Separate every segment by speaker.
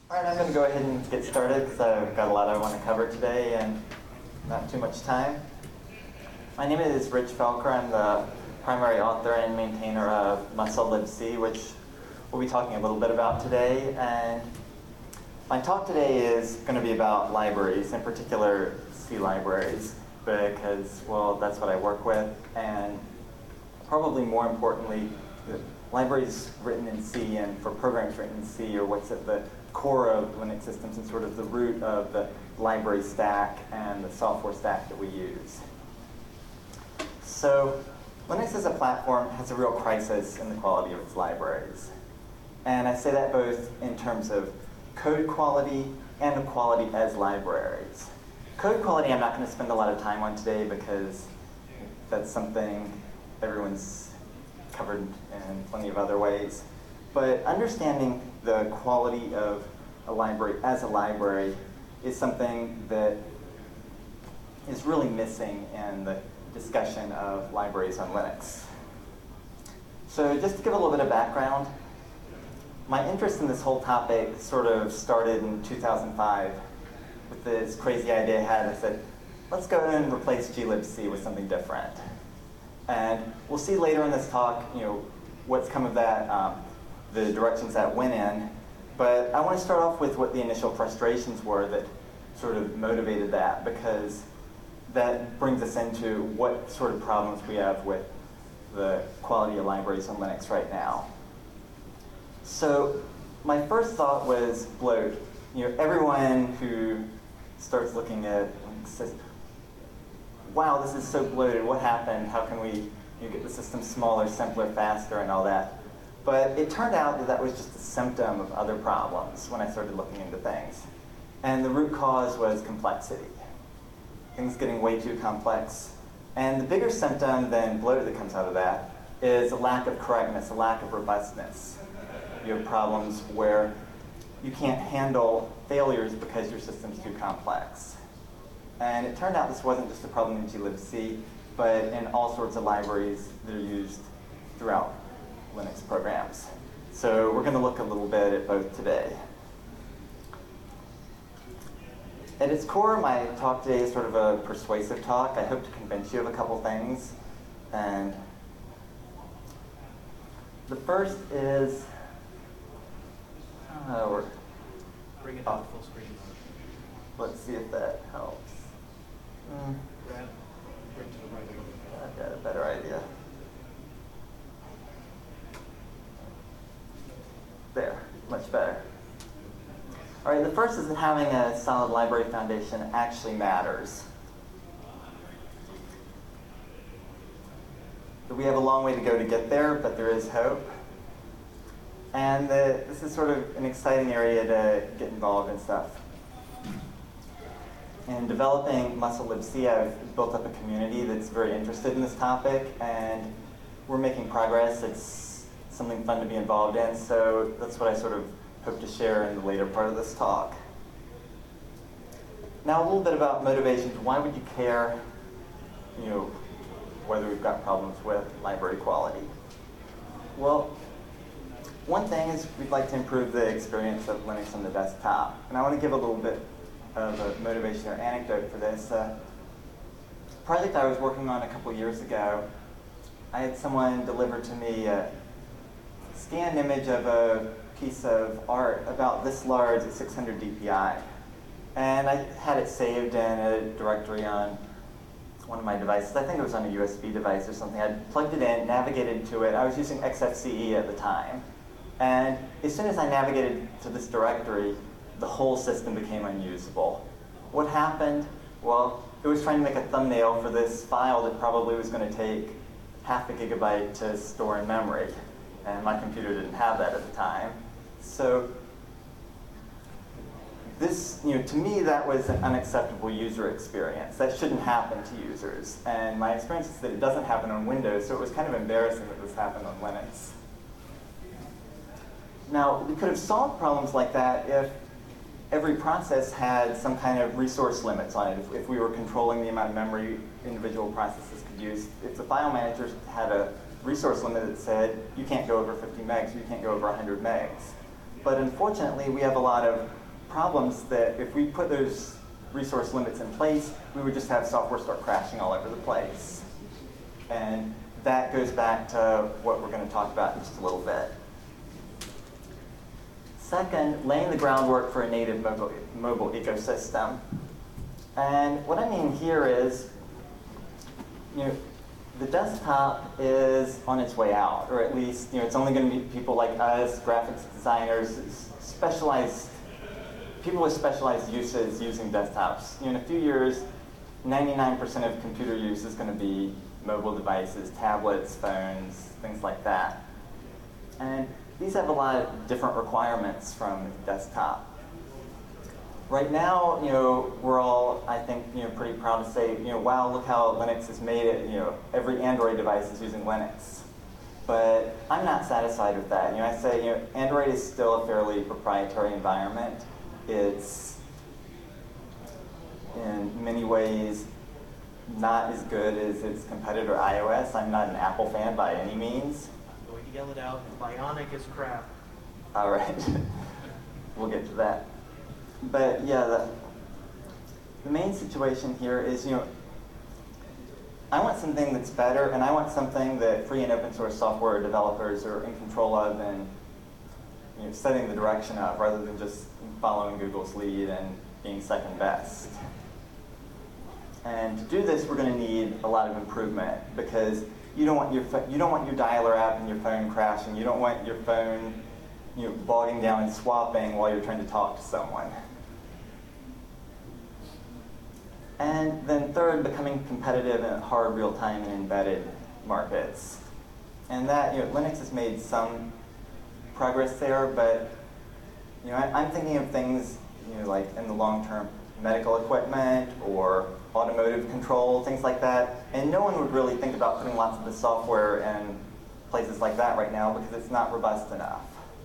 Speaker 1: All right, I'm going to go ahead and get started because I've got a lot I want to cover today and not too much time. My name is Rich Felker. I'm the primary author and maintainer of MuscleLibC, which we'll be talking a little bit about today. And my talk today is going to be about libraries, in particular C libraries, because, well, that's what I work with. And probably more importantly, libraries written in C and for programs written in C are what's at the core of Linux systems and sort of the root of the library stack and the software stack that we use. So Linux as a platform has a real crisis in the quality of its libraries. And I say that both in terms of code quality and of quality as libraries. Code quality I'm not going to spend a lot of time on today because that's something everyone's covered in plenty of other ways. But understanding the quality of a library as a library is something that is really missing in the discussion of libraries on Linux. So just to give a little bit of background, my interest in this whole topic sort of started in 2005 with this crazy idea I had. I said, let's go and replace glibc with something different. And we'll see later in this talk, what's come of that, the directions that went in. But I want to start off with what the initial frustrations were that sort of motivated that, because that brings us into what sort of problems we have with the quality of libraries on Linux right now. So my first thought was bloat. Everyone who starts looking at Linux says, wow, this is so bloated, what happened? How can we get the system smaller, simpler, faster, and all that? But it turned out that that was just a symptom of other problems when I started looking into things. And the root cause was complexity. Things getting way too complex. And the bigger symptom than bloat that comes out of that is a lack of correctness, a lack of robustness. You have problems where you can't handle failures because your system's too complex. And it turned out this wasn't just a problem in glibc, but in all sorts of libraries that are used throughout Linux programs. So we're going to look a little bit at both today. At its core, my talk today is sort of a persuasive talk. I hope to convince you of a couple things. And the first is,
Speaker 2: bring it up to full screen.
Speaker 1: Let's see if that helps.
Speaker 2: Bring to the right a little bit.
Speaker 1: I've got a better idea. There, much better. All right, the first is that having a solid library foundation actually matters. We have a long way to go to get there, but there is hope. And this is sort of an exciting area to get involved in stuff. In developing MuscleLibC, I've built up a community that's very interested in this topic, and we're making progress. It's something fun to be involved in, so that's what I sort of hope to share in the later part of this talk. Now a little bit about motivations. Why would you care, whether we've got problems with library quality? Well, one thing is we'd like to improve the experience of Linux on the desktop. And I want to give a little bit of a motivation or anecdote for this. Project I was working on a couple years ago, I had someone deliver to me a scanned image of a piece of art about this large at 600 dpi. And I had it saved in a directory on one of my devices. I think it was on a USB device or something. I plugged it in, navigated to it. I was using XFCE at the time. And as soon as I navigated to this directory, the whole system became unusable. What happened? Well, it was trying to make a thumbnail for this file that probably was going to take half a gigabyte to store in memory. And my computer didn't have that at the time. So this, to me, that was an unacceptable user experience. That shouldn't happen to users. And my experience is that it doesn't happen on Windows, so it was kind of embarrassing that this happened on Linux. Now, we could have solved problems like that if every process had some kind of resource limits on it. If we were controlling the amount of memory individual processes could use, if the file managers had a resource limit that said, you can't go over 50 megs, you can't go over 100 megs. But unfortunately, we have a lot of problems that if we put those resource limits in place, we would just have software start crashing all over the place. And that goes back to what we're going to talk about in just a little bit. Second, laying the groundwork for a native mobile ecosystem. And what I mean here is, the desktop is on its way out, or at least, it's only going to be people like us, graphics designers, people with specialized uses using desktops. In a few years, 99% of computer use is going to be mobile devices, tablets, phones, things like that. And these have a lot of different requirements from desktop. Right now, we're all, I think, pretty proud to say, wow, look how Linux has made it. Every Android device is using Linux. But I'm not satisfied with that. I say, Android is still a fairly proprietary environment. It's, in many ways, not as good as its competitor iOS. I'm not an Apple fan by any means.
Speaker 2: I'm going to yell it out. Bionic is crap.
Speaker 1: All right. We'll get to that. But yeah, the main situation here is, I want something that's better, and I want something that free and open source software developers are in control of and setting the direction of, rather than just following Google's lead and being second best. And to do this, we're going to need a lot of improvement, because you don't want your dialer app and your phone crashing. You don't want your phone bogging down and swapping while you're trying to talk to someone. And then third, becoming competitive in hard real-time and embedded markets. And that, Linux has made some progress there, but I'm thinking of things, like in the long term, medical equipment or automotive control, things like that. And no one would really think about putting lots of the software in places like that right now because it's not robust enough.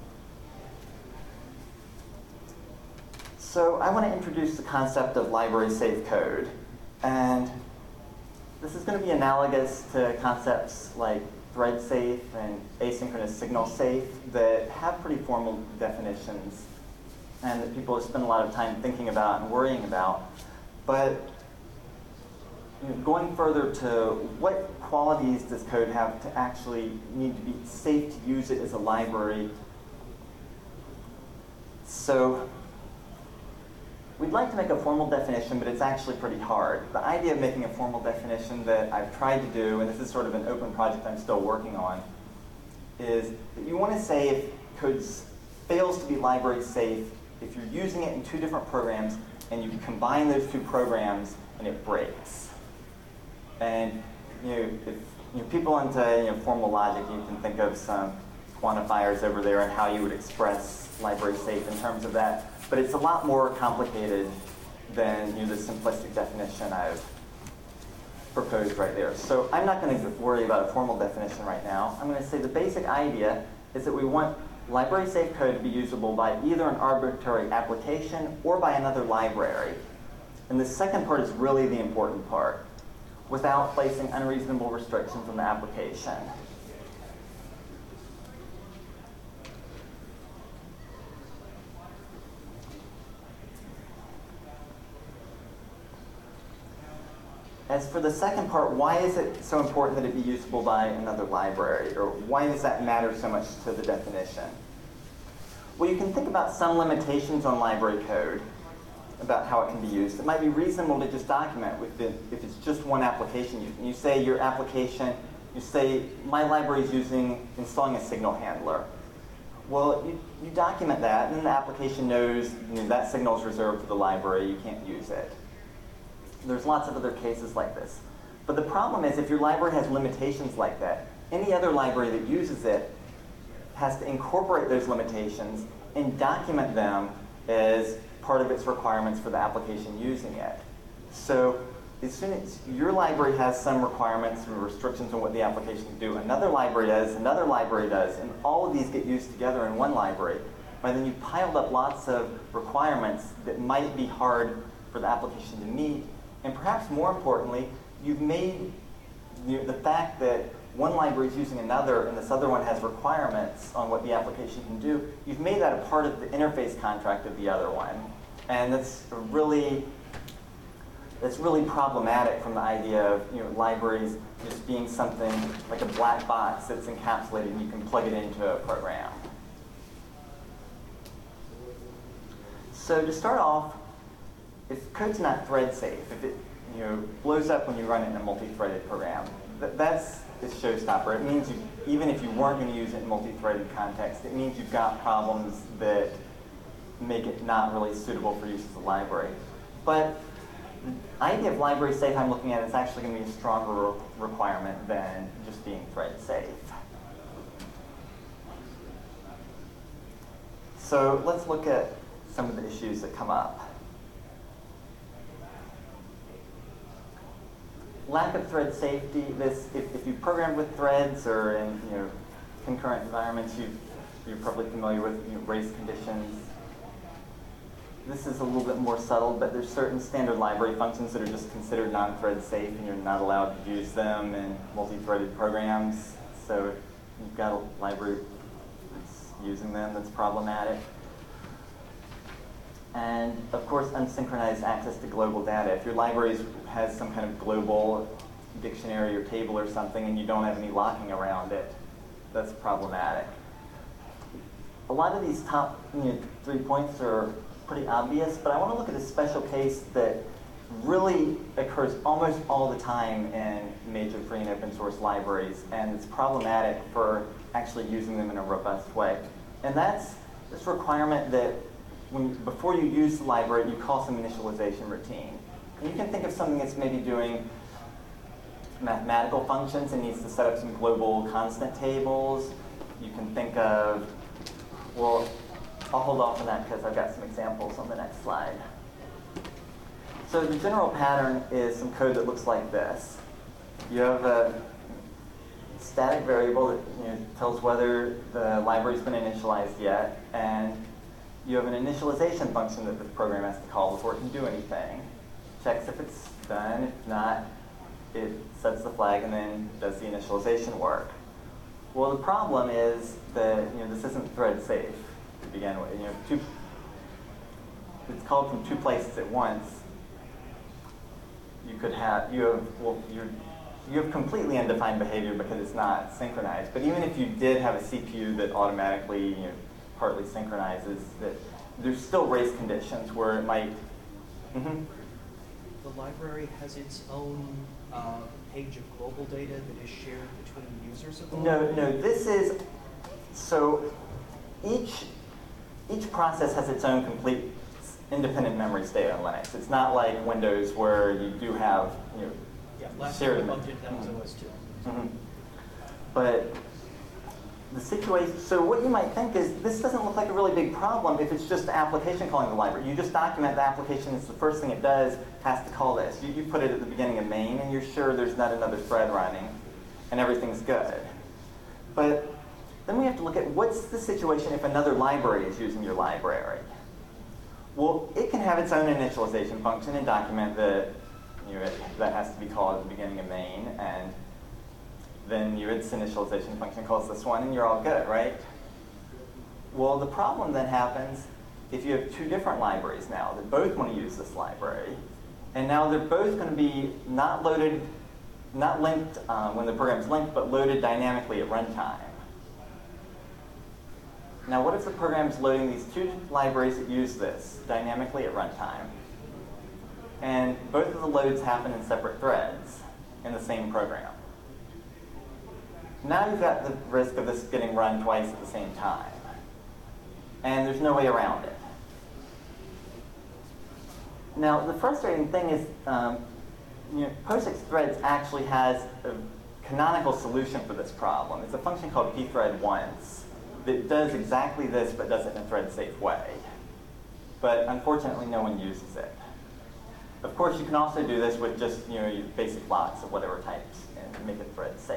Speaker 1: So I want to introduce the concept of library safe code. And this is going to be analogous to concepts like thread safe and asynchronous signal safe that have pretty formal definitions and that people have spent a lot of time thinking about and worrying about. But going further to what qualities does code have to actually need to be safe to use it as a library? So we'd like to make a formal definition, but it's actually pretty hard. The idea of making a formal definition that I've tried to do, and this is sort of an open project I'm still working on, is that you want to say if code fails to be library safe if you're using it in two different programs and you combine those two programs and it breaks. And if people into formal logic, you can think of some quantifiers over there and how you would express library safe in terms of that. But it's a lot more complicated than the simplistic definition I've proposed right there. So I'm not going to worry about a formal definition right now. I'm going to say the basic idea is that we want library safe code to be usable by either an arbitrary application or by another library. And the second part is really the important part, without placing unreasonable restrictions on the application. As for the second part, why is it so important that it be usable by another library? Or why does that matter so much to the definition? Well, you can think about some limitations on library code about how it can be used. It might be reasonable to just document if it's just one application. You say your application, you say my library is installing a signal handler. Well, you document that, and then the application knows that signal is reserved for the library, you can't use it. There's lots of other cases like this. But the problem is if your library has limitations like that, any other library that uses it has to incorporate those limitations and document them as part of its requirements for the application using it. So as soon as your library has some requirements and restrictions on what the application can do, another library does, and all of these get used together in one library, but then you've piled up lots of requirements that might be hard for the application to meet. And perhaps more importantly, you've made the fact that one library is using another and this other one has requirements on what the application can do, you've made that a part of the interface contract of the other one. And that's really problematic from the idea of libraries just being something like a black box that's encapsulated and you can plug it into a program. So to start off, if code's not thread safe, if it blows up when you run it in a multi-threaded program, that's a showstopper. It means even if you weren't going to use it in multi-threaded context, it means you've got problems that make it not really suitable for use as a library. But the idea of library safe I'm looking at is actually going to be a stronger requirement than just being thread safe. So let's look at some of the issues that come up. Lack of thread safety. If you program with threads or in concurrent environments, you're probably familiar with race conditions. This is a little bit more subtle, but there's certain standard library functions that are just considered non-thread safe, and you're not allowed to use them in multi-threaded programs. So if you've got a library that's using them, that's problematic. And of course, unsynchronized access to global data. If your library has some kind of global dictionary or table or something and you don't have any locking around it, that's problematic. A lot of these top 3 points are pretty obvious, but I want to look at a special case that really occurs almost all the time in major free and open source libraries, and it's problematic for actually using them in a robust way. And that's this requirement that before you use the library, you call some initialization routine. And you can think of something that's maybe doing mathematical functions and needs to set up some global constant tables. You can think of, well, I'll hold off on that because I've got some examples on the next slide. So the general pattern is some code that looks like this. You have a static variable that tells whether the library's been initialized yet, and you have an initialization function that the program has to call before it can do anything. Checks if it's done. If not, it sets the flag and then does the initialization work. Well, the problem is that this isn't thread safe to begin with. It's called from two places at once. You have completely undefined behavior because it's not synchronized. But even if you did have a CPU that automatically partly synchronizes, that there's still race conditions where it might.
Speaker 2: The library has its own page of global data that is shared between users of the library?
Speaker 1: No. This is so each process has its own complete independent memory state on Linux. It's not like Windows where you do have
Speaker 2: last
Speaker 1: shared
Speaker 2: time we bumped into that was OS 2.
Speaker 1: But the situation, so what you might think is, this doesn't look like a really big problem if it's just the application calling the library. You just document the application, it's the first thing it does, has to call this. You put it at the beginning of main, and you're sure there's not another thread running, and everything's good. But then we have to look at what's the situation if another library is using your library. Well, it can have its own initialization function and document that that has to be called at the beginning of main, and then its initialization function calls this one, and you're all good, right? Well, the problem then happens if you have two different libraries now that both want to use this library, and now they're both going to be not linked when the program's linked, but loaded dynamically at runtime. Now, what if the program's loading these two libraries that use this dynamically at runtime, and both of the loads happen in separate threads in the same program? Now you've got the risk of this getting run twice at the same time. And there's no way around it. Now, the frustrating thing is, POSIX threads actually has a canonical solution for this problem. It's a function called pthread_once that does exactly this, but does it in a thread-safe way. But unfortunately, no one uses it. Of course, you can also do this with just your basic blocks of whatever types and make it thread-safe.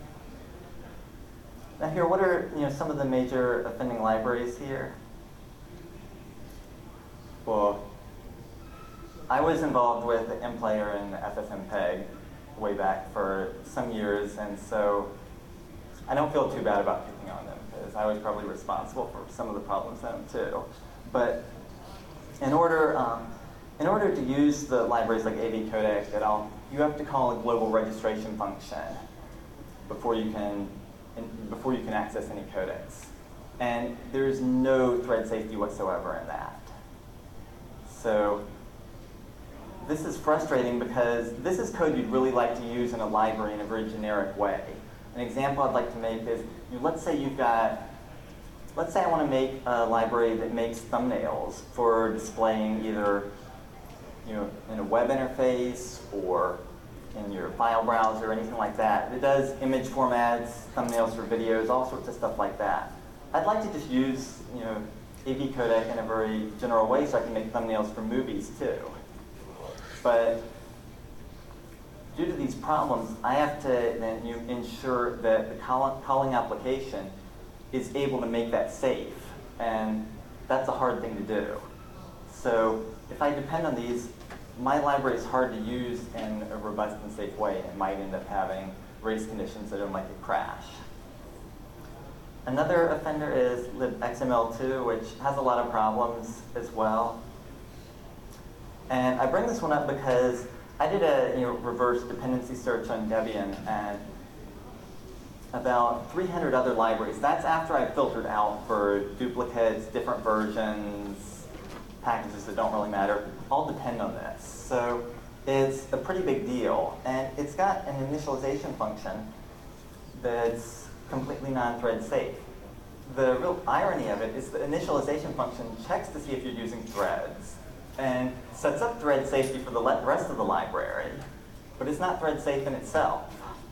Speaker 1: Now here, what are some of the major offending libraries here? Well, I was involved with MPlayer and FFmpeg way back for some years, and so I don't feel too bad about picking on them because I was probably responsible for some of the problems in them too. But in order to use the libraries like AVCodec et al., you have to call a global registration function before you can access any codecs. And there's no thread safety whatsoever in that. So this is frustrating because this is code you'd really like to use in a library in a very generic way. An example I'd like to make is, let's say I want to make a library that makes thumbnails for displaying either in a web interface or in your file browser or anything like that. It does image formats, thumbnails for videos, all sorts of stuff like that. I'd like to just use AVCodec in a very general way so I can make thumbnails for movies too. But due to these problems, I have to then ensure that the calling application is able to make that safe. And that's a hard thing to do. So if I depend on these, my library is hard to use in a robust and safe way and might end up having race conditions that are like a crash. Another offender is libxml2, which has a lot of problems as well. And I bring this one up because I did a reverse dependency search on Debian and about 300 other libraries. That's after I filtered out for duplicates, different versions, packages that don't really matter, all depend on this. So it's a pretty big deal. And it's got an initialization function that's completely non-thread safe. The real irony of it is the initialization function checks to see if you're using threads and sets up thread safety for the rest of the library, but it's not thread safe in itself.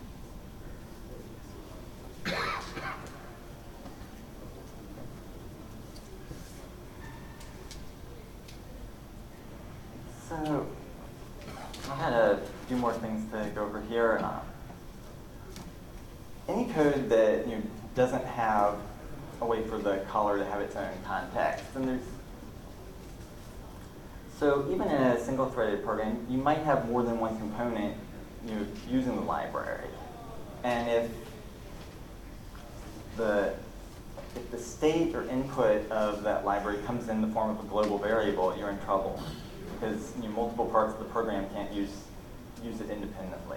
Speaker 1: So I had a few more things to go over here. Any code that doesn't have a way for the caller to have its own context, and so even in a single-threaded program, you might have more than one component using the library, and if the state or input of that library comes in the form of a global variable, you're in trouble because multiple parts of the program can't use it independently.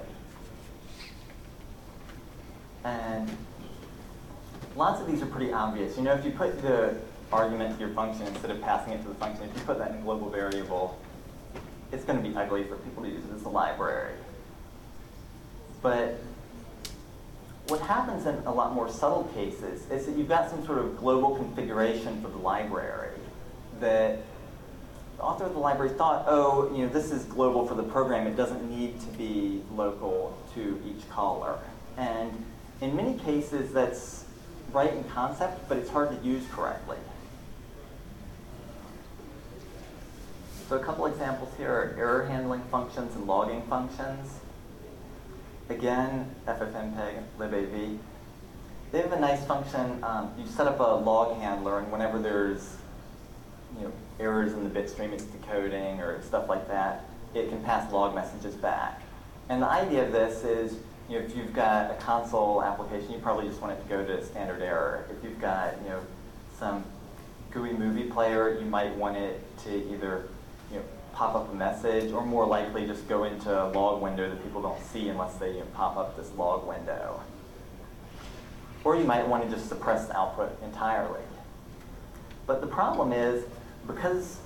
Speaker 1: And lots of these are pretty obvious. If you put the argument to your function instead of passing it to the function, if you put that in a global variable, it's going to be ugly for people to use it as a library. But what happens in a lot more subtle cases is that you've got some sort of global configuration for the library that the author of the library thought, this is global for the program. It doesn't need to be local to each caller. And in many cases, that's right in concept, but it's hard to use correctly. So a couple examples here are error handling functions and logging functions. Again, FFmpeg, libav. They have a nice function. You set up a log handler, and whenever there's errors in the bit stream it's decoding or stuff like that, it can pass log messages back. And the idea of this is, if you've got a console application, you probably just want it to go to standard error. If you've got some GUI movie player, you might want it to either pop up a message, or more likely just go into a log window that people don't see unless they pop up this log window. Or you might want to just suppress the output entirely. But the problem is, because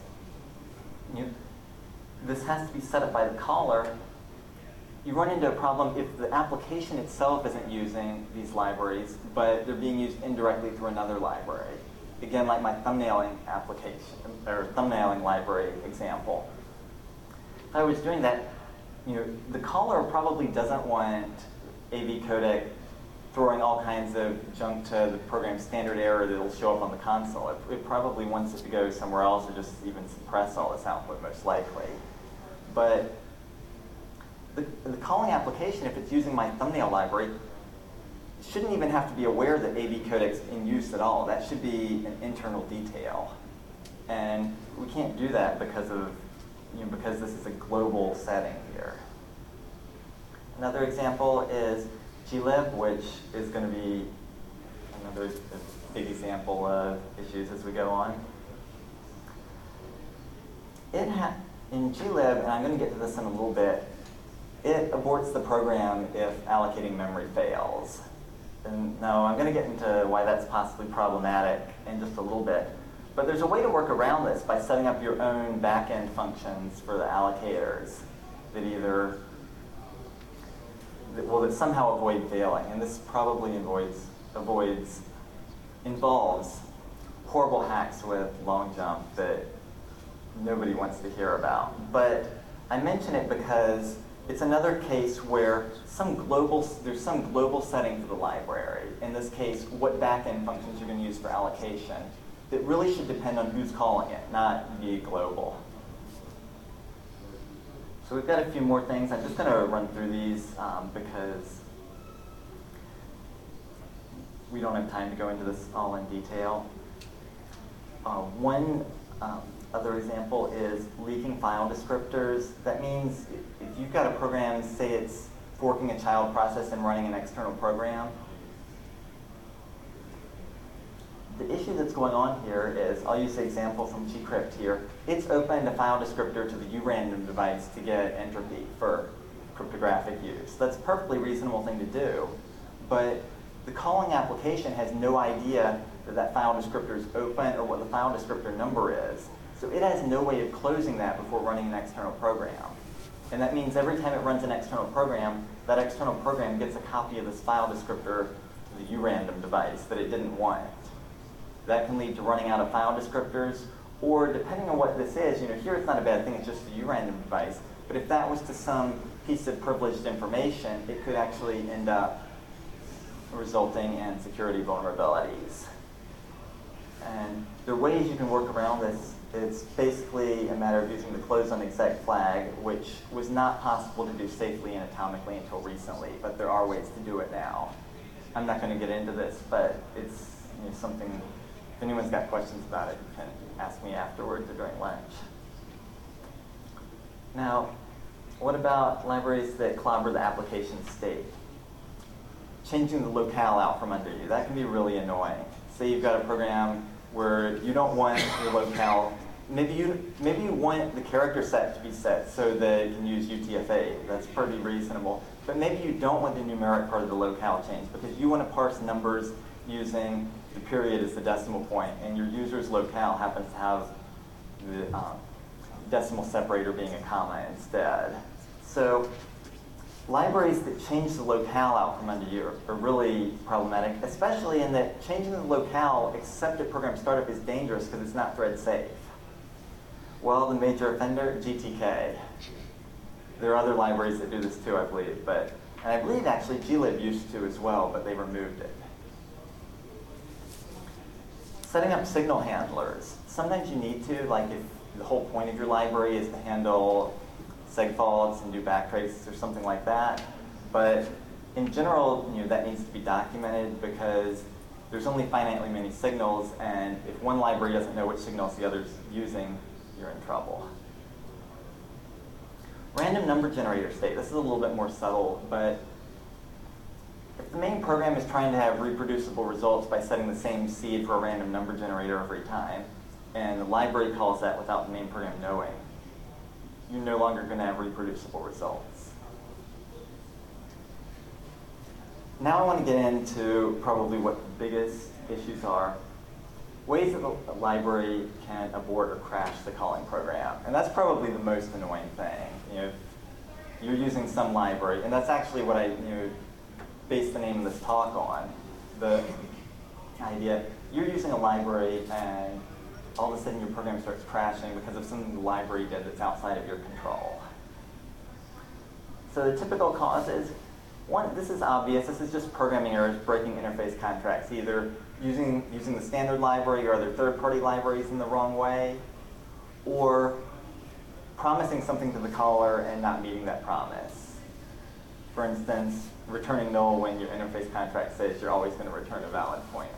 Speaker 1: this has to be set up by the caller, you run into a problem if the application itself isn't using these libraries, but they're being used indirectly through another library. Again, like my thumbnailing application, or thumbnailing library example. If I was doing that, the caller probably doesn't want AVCodec throwing all kinds of junk to the program's standard error that'll show up on the console. It probably wants it to go somewhere else or just even suppress all this output, most likely. But the calling application, if it's using my thumbnail library, shouldn't even have to be aware that AVCodec's in use at all. That should be an internal detail. And we can't do that because this is a global setting here. Another example is glib, which is going to be another big example of issues as we go on. In glib, and I'm going to get to this in a little bit, it aborts the program if allocating memory fails. And now I'm going to get into why that's possibly problematic in just a little bit. But there's a way to work around this by setting up your own back-end functions for the allocators that that somehow avoid failing. And this probably involves horrible hacks with long jump that nobody wants to hear about. But I mention it because it's another case where there's some global setting for the library. In this case, what back-end functions you're going to use for allocation. That really should depend on who's calling it, not be global. So we've got a few more things. I'm just going to run through these because we don't have time to go into this all in detail. One other example is leaking file descriptors. That means if you've got a program, say it's forking a child process and running an external program, the issue that's going on here is, I'll use the example from gcrypt here. It's opened a file descriptor to the urandom device to get entropy for cryptographic use. That's a perfectly reasonable thing to do, but the calling application has no idea that file descriptor is open or what the file descriptor number is. So it has no way of closing that before running an external program. And that means every time it runs an external program, that external program gets a copy of this file descriptor to the urandom device that it didn't want. That can lead to running out of file descriptors, or depending on what this is, here it's not a bad thing, it's just the urandom device. But if that was to some piece of privileged information, it could actually end up resulting in security vulnerabilities. And there are ways you can work around this. It's basically a matter of using the close on exec flag, which was not possible to do safely and atomically until recently, but there are ways to do it now. I'm not going to get into this, but it's something. If anyone's got questions about it, you can ask me afterwards or during lunch. Now, what about libraries that clobber the application state? Changing the locale out from under you, that can be really annoying. Say you've got a program where you don't want your locale, maybe you want the character set to be set so that it can use UTF-8, that's pretty reasonable. But maybe you don't want the numeric part of the locale changed because you want to parse numbers using the period as the decimal point, and your user's locale happens to have the decimal separator being a comma instead. So libraries that change the locale out from under you are really problematic, especially in that changing the locale except at program startup is dangerous because it's not thread safe. Well, the major offender, GTK. There are other libraries that do this too, I believe, and I believe actually glib used to as well, but they removed it. Setting up signal handlers. Sometimes you need to, like if the whole point of your library is to handle segfaults and do backtraces or something like that. But in general, that needs to be documented because there's only finitely many signals, and if one library doesn't know which signals the other's using, you're in trouble. Random number generator state. This is a little bit more subtle, but if the main program is trying to have reproducible results by setting the same seed for a random number generator every time, and the library calls that without the main program knowing, you're no longer going to have reproducible results. Now I want to get into probably what the biggest issues are. Ways that the library can abort or crash the calling program. And that's probably the most annoying thing. You're using some library, and that's actually what I base the name of this talk on. The idea, you're using a library and all of a sudden your program starts crashing because of something the library did that's outside of your control. So the typical causes, one, this is obvious, this is just programming errors, breaking interface contracts, either using the standard library or other third-party libraries in the wrong way, or promising something to the caller and not meeting that promise. For instance, returning null when your interface contract says you're always going to return a valid pointer.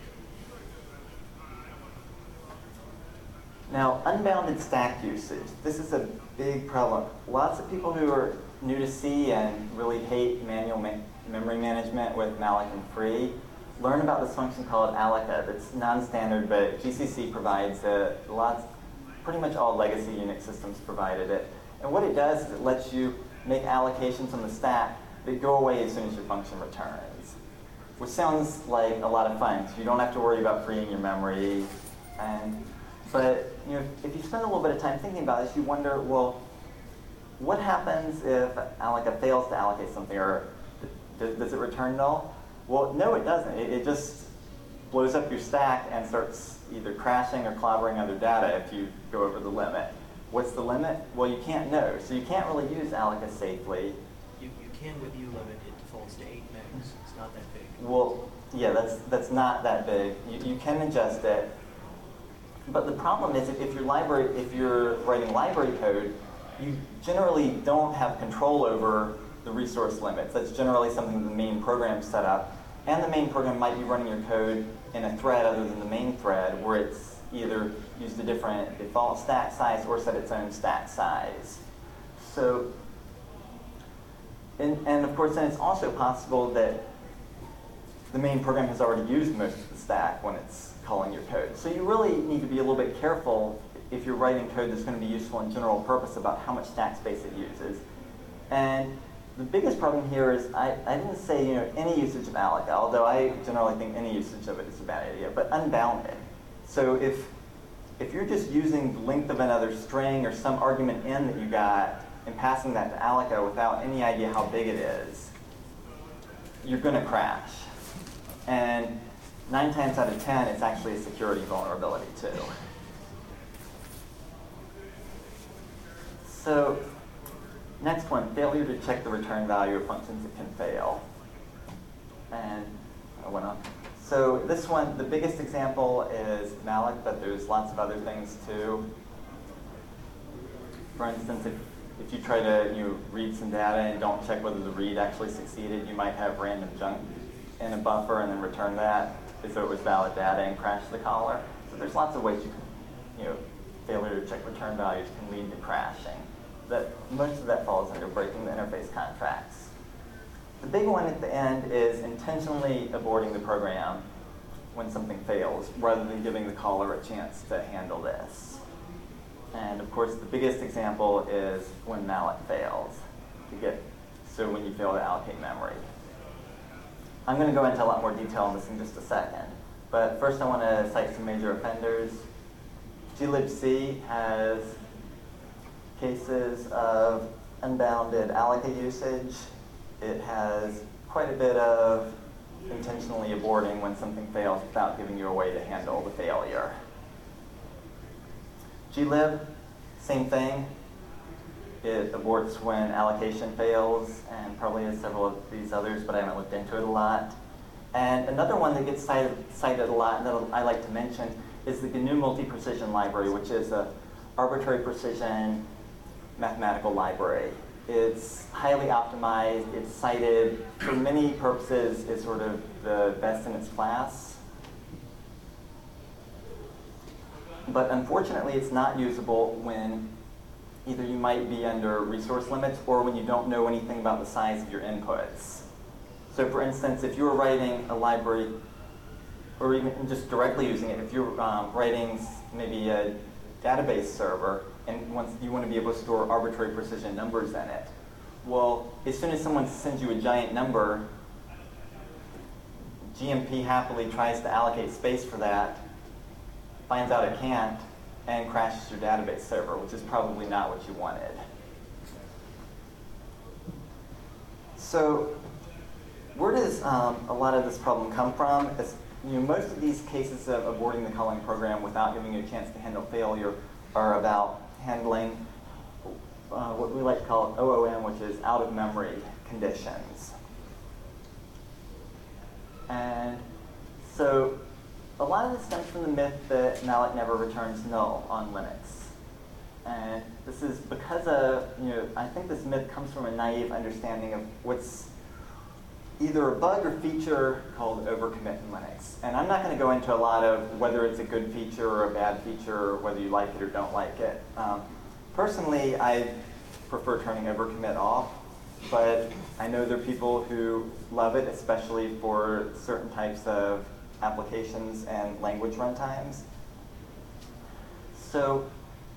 Speaker 1: Now, unbounded stack usage. This is a big problem. Lots of people who are new to C and really hate manual memory management with malloc and free learn about this function called alloca that's non-standard, but GCC provides it. Pretty much all legacy Unix systems provided it. And what it does is it lets you make allocations on the stack that go away as soon as your function returns, which sounds like a lot of fun. So you don't have to worry about freeing your memory. But if you spend a little bit of time thinking about this, you wonder, well, what happens if alloca fails to allocate something, or does it return null? Well, no, it doesn't. It just blows up your stack and starts either crashing or clobbering other data if you go over the limit. What's the limit? Well, you can't know. So you can't really use alloca safely.
Speaker 2: You can with ulimit, it defaults to 8 megs. It's not that big.
Speaker 1: Well, yeah, that's not that big. You can adjust it. But the problem is if you're writing library code, you generally don't have control over the resource limits. That's generally something the main program set up. And the main program might be running your code in a thread other than the main thread, where it's either used a different default stack size or set its own stack size. So, and of course, then it's also possible that the main program has already used most of the stack when it's calling your code. So you really need to be a little bit careful if you're writing code that's going to be useful in general purpose about how much stack space it uses. And the biggest problem here is I didn't say any usage of alloca, although I generally think any usage of it is a bad idea, but unbounded. So if you're just using the length of another string or some argument in that you got and passing that to alloca without any idea how big it is, you're going to crash. And 9 times out of 10, it's actually a security vulnerability too. So next one, failure to check the return value of functions that can fail. And I went on. So this one, the biggest example is malloc, but there's lots of other things too. For instance, if you try to read some data and don't check whether the read actually succeeded, you might have random junk in a buffer and then return that as though it was valid data and crash the caller. So there's lots of ways you can, failure to check return values can lead to crashing. Most of that falls under breaking the interface contracts. The big one at the end is intentionally aborting the program when something fails, rather than giving the caller a chance to handle this. And of course, the biggest example is when malloc fails. So when you fail to allocate memory. I'm going to go into a lot more detail on this in just a second. But first I want to cite some major offenders. glibc has cases of unbounded alloca usage. It has quite a bit of intentionally aborting when something fails without giving you a way to handle the failure. glib, same thing. It aborts when allocation fails, and probably has several of these others, but I haven't looked into it a lot. And another one that gets cited a lot, and that I like to mention, is the GNU Multi-Precision Library, which is an arbitrary precision mathematical library. It's highly optimized. It's cited for many purposes as sort of the best in its class. But unfortunately, it's not usable when either you might be under resource limits or when you don't know anything about the size of your inputs. So for instance, if you were writing a library, or even just directly using it, if you're writing maybe a database server, and once you want to be able to store arbitrary precision numbers in it, well, as soon as someone sends you a giant number, GMP happily tries to allocate space for that, finds out it can't, and crashes your database server, which is probably not what you wanted. So where does a lot of this problem come from? It's, most of these cases of aborting the calling program without giving you a chance to handle failure are about handling what we like to call OOM, which is out-of-memory conditions. And so a lot of this stems from the myth that malloc never returns null on Linux. And this is because of, I think this myth comes from a naive understanding of what's either a bug or feature called overcommit in Linux. And I'm not going to go into a lot of whether it's a good feature or a bad feature, or whether you like it or don't like it. Personally, I prefer turning overcommit off. but I know there are people who love it, especially for certain types of applications and language runtimes. So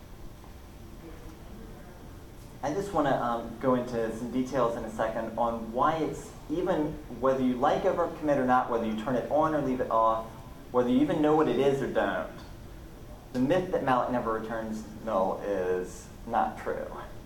Speaker 1: I just want to go into some details in a second on why it's, even whether you like overcommit or not, whether you turn it on or leave it off, whether you even know what it is or don't, the myth that malloc never returns null is not true.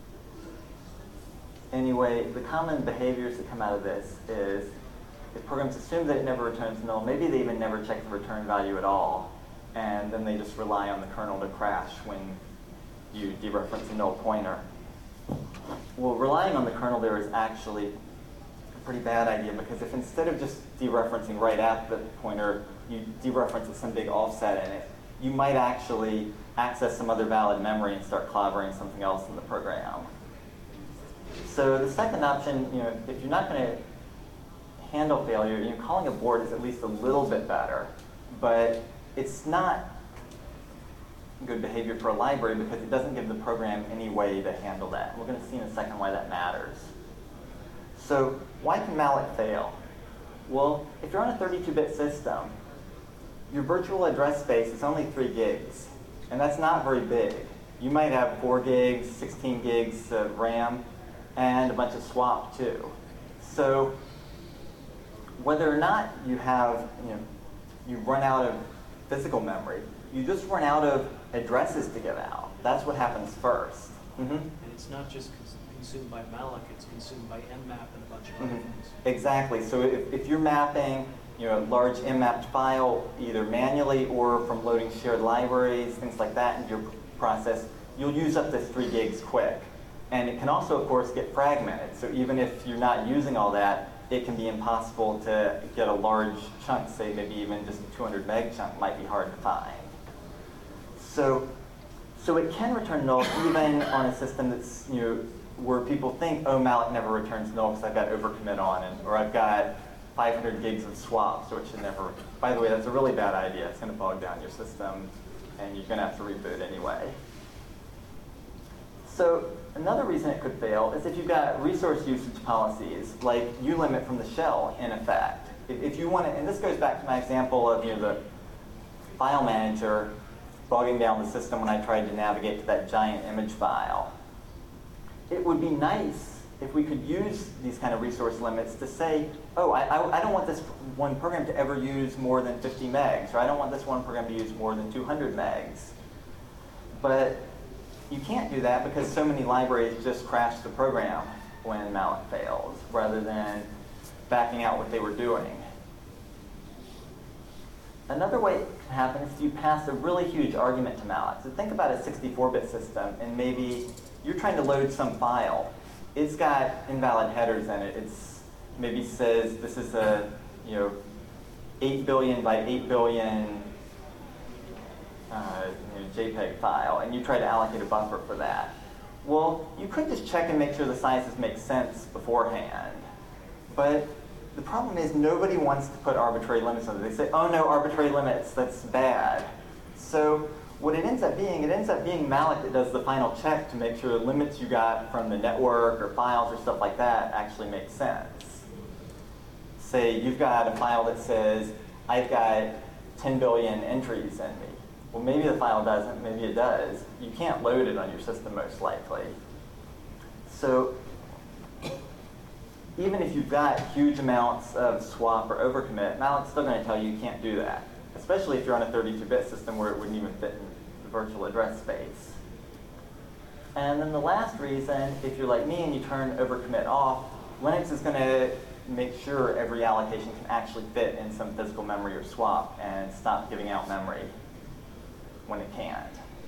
Speaker 1: Anyway, the common behaviors that come out of this is if programs assume that it never returns null, maybe they even never check the return value at all, and then they just rely on the kernel to crash when you dereference a null pointer. Well, relying on the kernel there is actually a pretty bad idea, because if instead of just dereferencing right at the pointer, you dereference with some big offset in it, you might actually access some other valid memory and start clobbering something else in the program. So the second option, if you're not going to handle failure, calling abort is at least a little bit better, but it's not good behavior for a library because it doesn't give the program any way to handle that. And we're going to see in a second why that matters. So why can malloc fail? Well, if you're on a 32-bit system, your virtual address space is only 3 gigs, and that's not very big. You might have 4 gigs, 16 gigs of RAM, and a bunch of swap too. So whether or not you have, you run out of physical memory, you just run out of addresses to give out. That's what happens first.
Speaker 2: And it's not just consumed by malloc, it's consumed by mmap and a bunch of other things.
Speaker 1: Exactly. So if you're mapping a large mmapped file either manually or from loading shared libraries, things like that into your process, you'll use up to 3 gigs quick. And it can also, of course, get fragmented. So even if you're not using all that, it can be impossible to get a large chunk, say maybe even just a 200 meg chunk might be hard to find. So it can return null even on a system that's, where people think, oh, malloc never returns null because I've got overcommit on, or I've got 500 gigs of swap, so it should never. By the way, that's a really bad idea. It's going to bog down your system, and you're going to have to reboot anyway. So another reason it could fail is if you've got resource usage policies, like ulimit from the shell, in effect. If you want to, and this goes back to my example of the file manager bogging down the system when I tried to navigate to that giant image file. It would be nice if we could use these kind of resource limits to say, oh, I don't want this one program to ever use more than 50 megs, or I don't want this one program to use more than 200 megs. But you can't do that because so many libraries just crash the program when malloc fails, rather than backing out what they were doing. Another way it can happen is if you pass a really huge argument to malloc. So think about a 64-bit system, and maybe you're trying to load some file. It's got invalid headers in it. It's maybe says this is a 8 billion by 8 billion JPEG file, and you try to allocate a buffer for that. Well, you could just check and make sure the sizes make sense beforehand. But the problem is nobody wants to put arbitrary limits on it. They say, oh no, arbitrary limits, that's bad. So what it ends up being malloc that does the final check to make sure the limits you got from the network or files or stuff like that actually make sense. Say you've got a file that says, I've got 10 billion entries in me. Well, maybe the file doesn't, maybe it does. You can't load it on your system most likely. So even if you've got huge amounts of swap or overcommit, malloc's still going to tell you you can't do that, especially if you're on a 32-bit system where it wouldn't even fit in the virtual address space. And then the last reason, if you're like me and you turn overcommit off, Linux is going to make sure every allocation can actually fit in some physical memory or swap and stop giving out memory when it can't.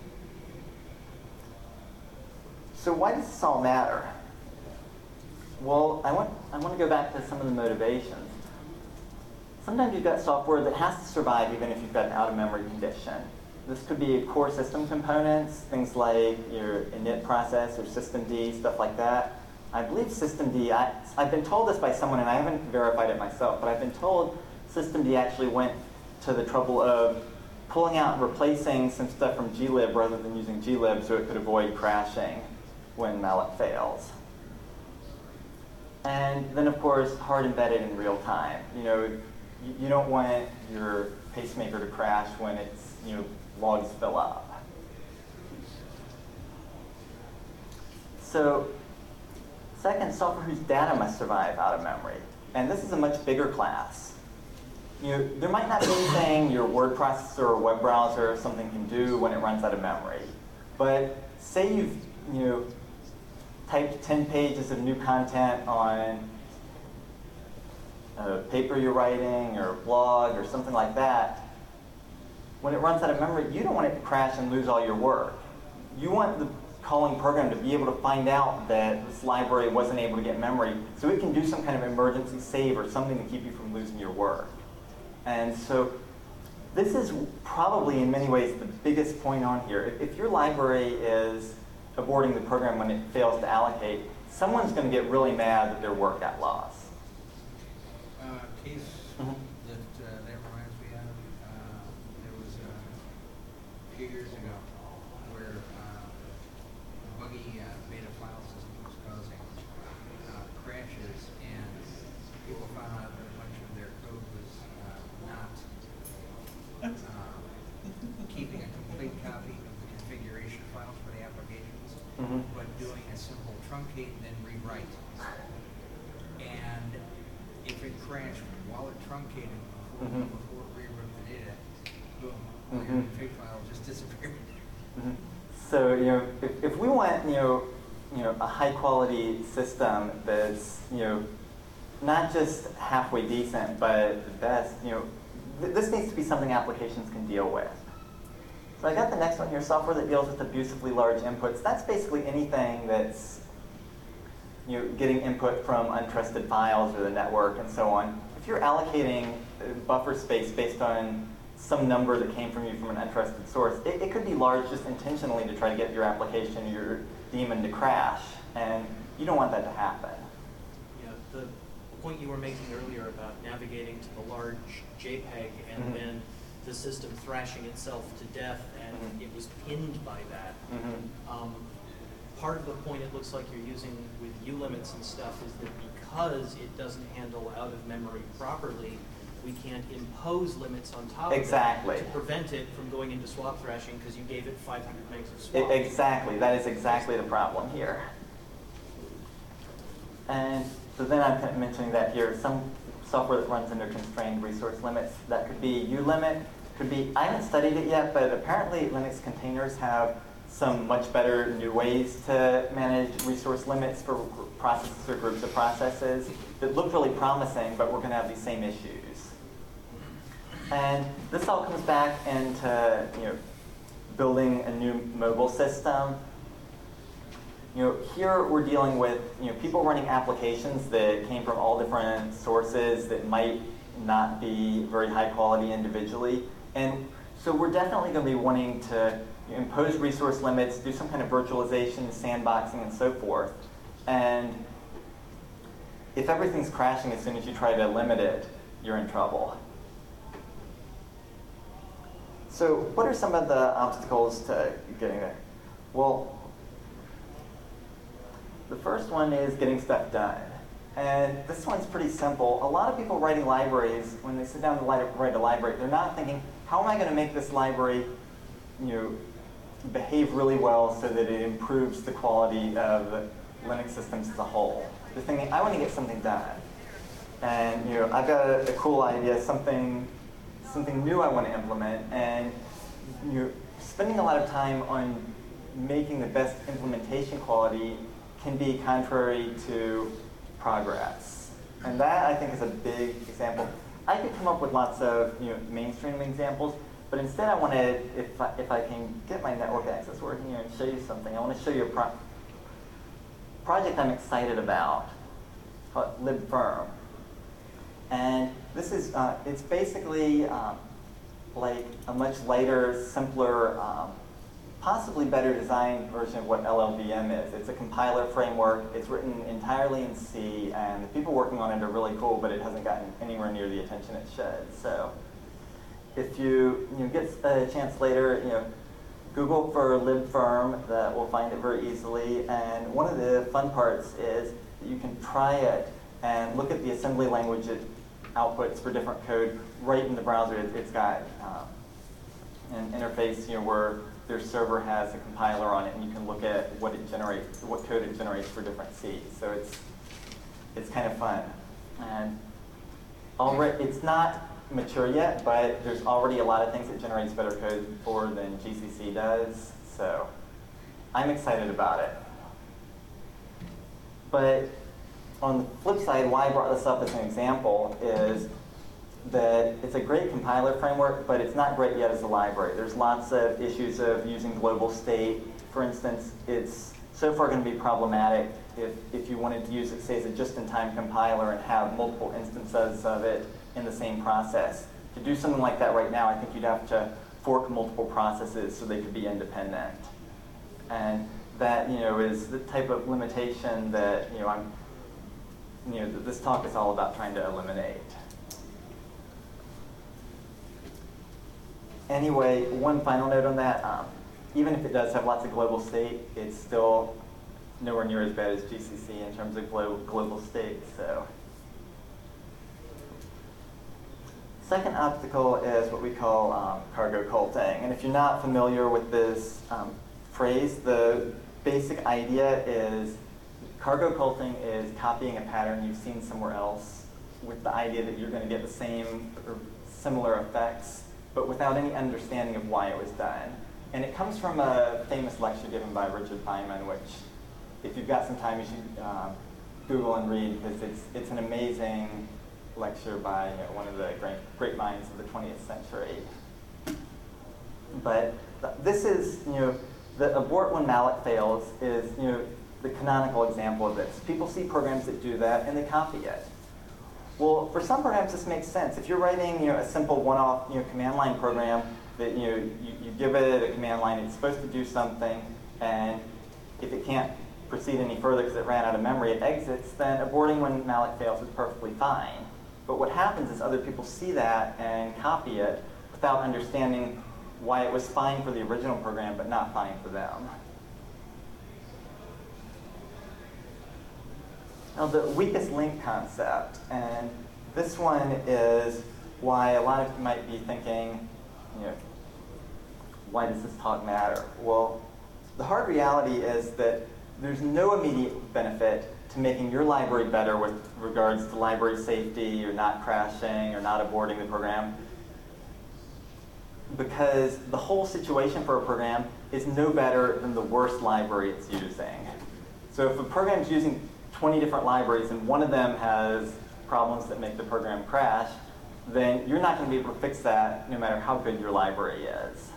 Speaker 1: So why does this all matter? Well, I want to go back to some of the motivations. Sometimes you've got software that has to survive even if you've got an out-of-memory condition. This could be core system components, things like your init process or systemd, stuff like that. I believe systemd, I've been told this by someone, and I haven't verified it myself, but I've been told systemd actually went to the trouble of pulling out and replacing some stuff from glib rather than using glib so it could avoid crashing when malloc fails. And then, of course, hard embedded in real time. You don't want your pacemaker to crash when its logs fill up. So, second, software whose data must survive out of memory. And this is a much bigger class. There might not be anything your word processor or web browser or something can do when it runs out of memory. But say you've typed 10 pages of new content on a paper you're writing or a blog or something like that. When it runs out of memory, you don't want it to crash and lose all your work. You want the calling program to be able to find out that this library wasn't able to get memory, so it can do some kind of emergency save or something to keep you from losing your work. And so this is probably in many ways the biggest point on here. If your library is aborting the program when it fails to allocate, someone's going to get really mad that their work got lost.
Speaker 3: Case that reminds me of, there was a few years ago where a buggy beta file system was causing crashes, and people found out that a bunch of their code was not keeping a complete copy of the configuration files for the applications, but doing a simple truncate and then rewrite. And if it crashed while it truncated before it rewrote the data, boom, your config file just disappeared.
Speaker 1: So if we want a high quality system that's not just halfway decent but the best, this needs to be something applications can deal with. So I got the next one here, software that deals with abusively large inputs. That's basically anything that's getting input from untrusted files or the network and so on. If you're allocating buffer space based on some number that came from you from an untrusted source, it could be large just intentionally to try to get your application, your daemon to crash, and you don't want that to happen.
Speaker 2: Yeah, the point you were making earlier about navigating to the large JPEG and then the system thrashing itself to death and it was pinned by that. Part of the point it looks like you're using with ulimits and stuff is that because it doesn't handle out of memory properly, we can't impose limits on top of it to prevent it from going into swap thrashing because you gave it 500 megs of swap.
Speaker 1: Exactly. That is exactly the problem here. And so then I'm kind of mentioning that here, some software that runs under constrained resource limits. That could be ulimit, could be, I haven't studied it yet, but apparently Linux containers have some much better new ways to manage resource limits for processes or groups of processes that look really promising, but we're going to have these same issues. And this all comes back into building a new mobile system. Here we're dealing with people running applications that came from all different sources that might not be very high quality individually, and so we're definitely going to be wanting to impose resource limits, do some kind of virtualization, sandboxing, and so forth. And if everything's crashing as soon as you try to limit it, you're in trouble. So what are some of the obstacles to getting there? Well, the first one is getting stuff done. And this one's pretty simple. A lot of people writing libraries, when they sit down to write a library, they're not thinking, how am I going to make this library behave really well so that it improves the quality of Linux systems as a whole? They're thinking, I want to get something done. And I've got a cool idea, something new I want to implement, and spending a lot of time on making the best implementation quality can be contrary to progress. And that, I think, is a big example. I could come up with lots of mainstream examples, but instead I wanted, if I can get my network access working here and show you something, I want to show you a project I'm excited about called libfirm. And this is, it's basically like a much lighter, simpler, possibly better designed version of what LLVM is. It's a compiler framework. It's written entirely in C, and the people working on it are really cool, but it hasn't gotten anywhere near the attention it should. So if you get a chance later, Google for libfirm, that will find it very easily. And one of the fun parts is that you can try it and look at the assembly language outputs for different code right in the browser. It's got an interface, where their server has a compiler on it, and you can look at what code it generates for different Cs. So it's kind of fun. And already, it's not mature yet, but there's already a lot of things it generates better code for than GCC does. So I'm excited about it. But on the flip side, why I brought this up as an example is that it's a great compiler framework, but it's not great yet as a library. There's lots of issues of using global state. For instance, it's so far going to be problematic if you wanted to use it, say, as a just-in-time compiler and have multiple instances of it in the same process. To do something like that right now, I think you'd have to fork multiple processes so they could be independent. And that, is the type of limitation that, this talk is all about trying to eliminate. Anyway, one final note on that. Even if it does have lots of global state, it's still nowhere near as bad as GCC in terms of global state. So, second obstacle is what we call cargo culting. And if you're not familiar with this phrase, the basic idea is cargo culting is copying a pattern you've seen somewhere else with the idea that you're going to get the same or similar effects, but without any understanding of why it was done. And it comes from a famous lecture given by Richard Feynman, which, if you've got some time, you should Google and read, because it's an amazing lecture by one of the great minds of the 20th century. But this is, the abort when malloc fails is, the canonical example of this. People see programs that do that and they copy it. Well, for some programs this makes sense. If you're writing, a simple one-off, command line program that, you give it a command line, it's supposed to do something, and if it can't proceed any further because it ran out of memory, it exits, then aborting when malloc fails is perfectly fine. But what happens is other people see that and copy it without understanding why it was fine for the original program but not fine for them. Now, the weakest link concept, and this one is why a lot of you might be thinking, why does this talk matter? Well, the hard reality is that there's no immediate benefit to making your library better with regards to library safety or not crashing or not aborting the program, because the whole situation for a program is no better than the worst library it's using. So if a program's using 20 different libraries and one of them has problems that make the program crash, then you're not going to be able to fix that no matter how good your library is.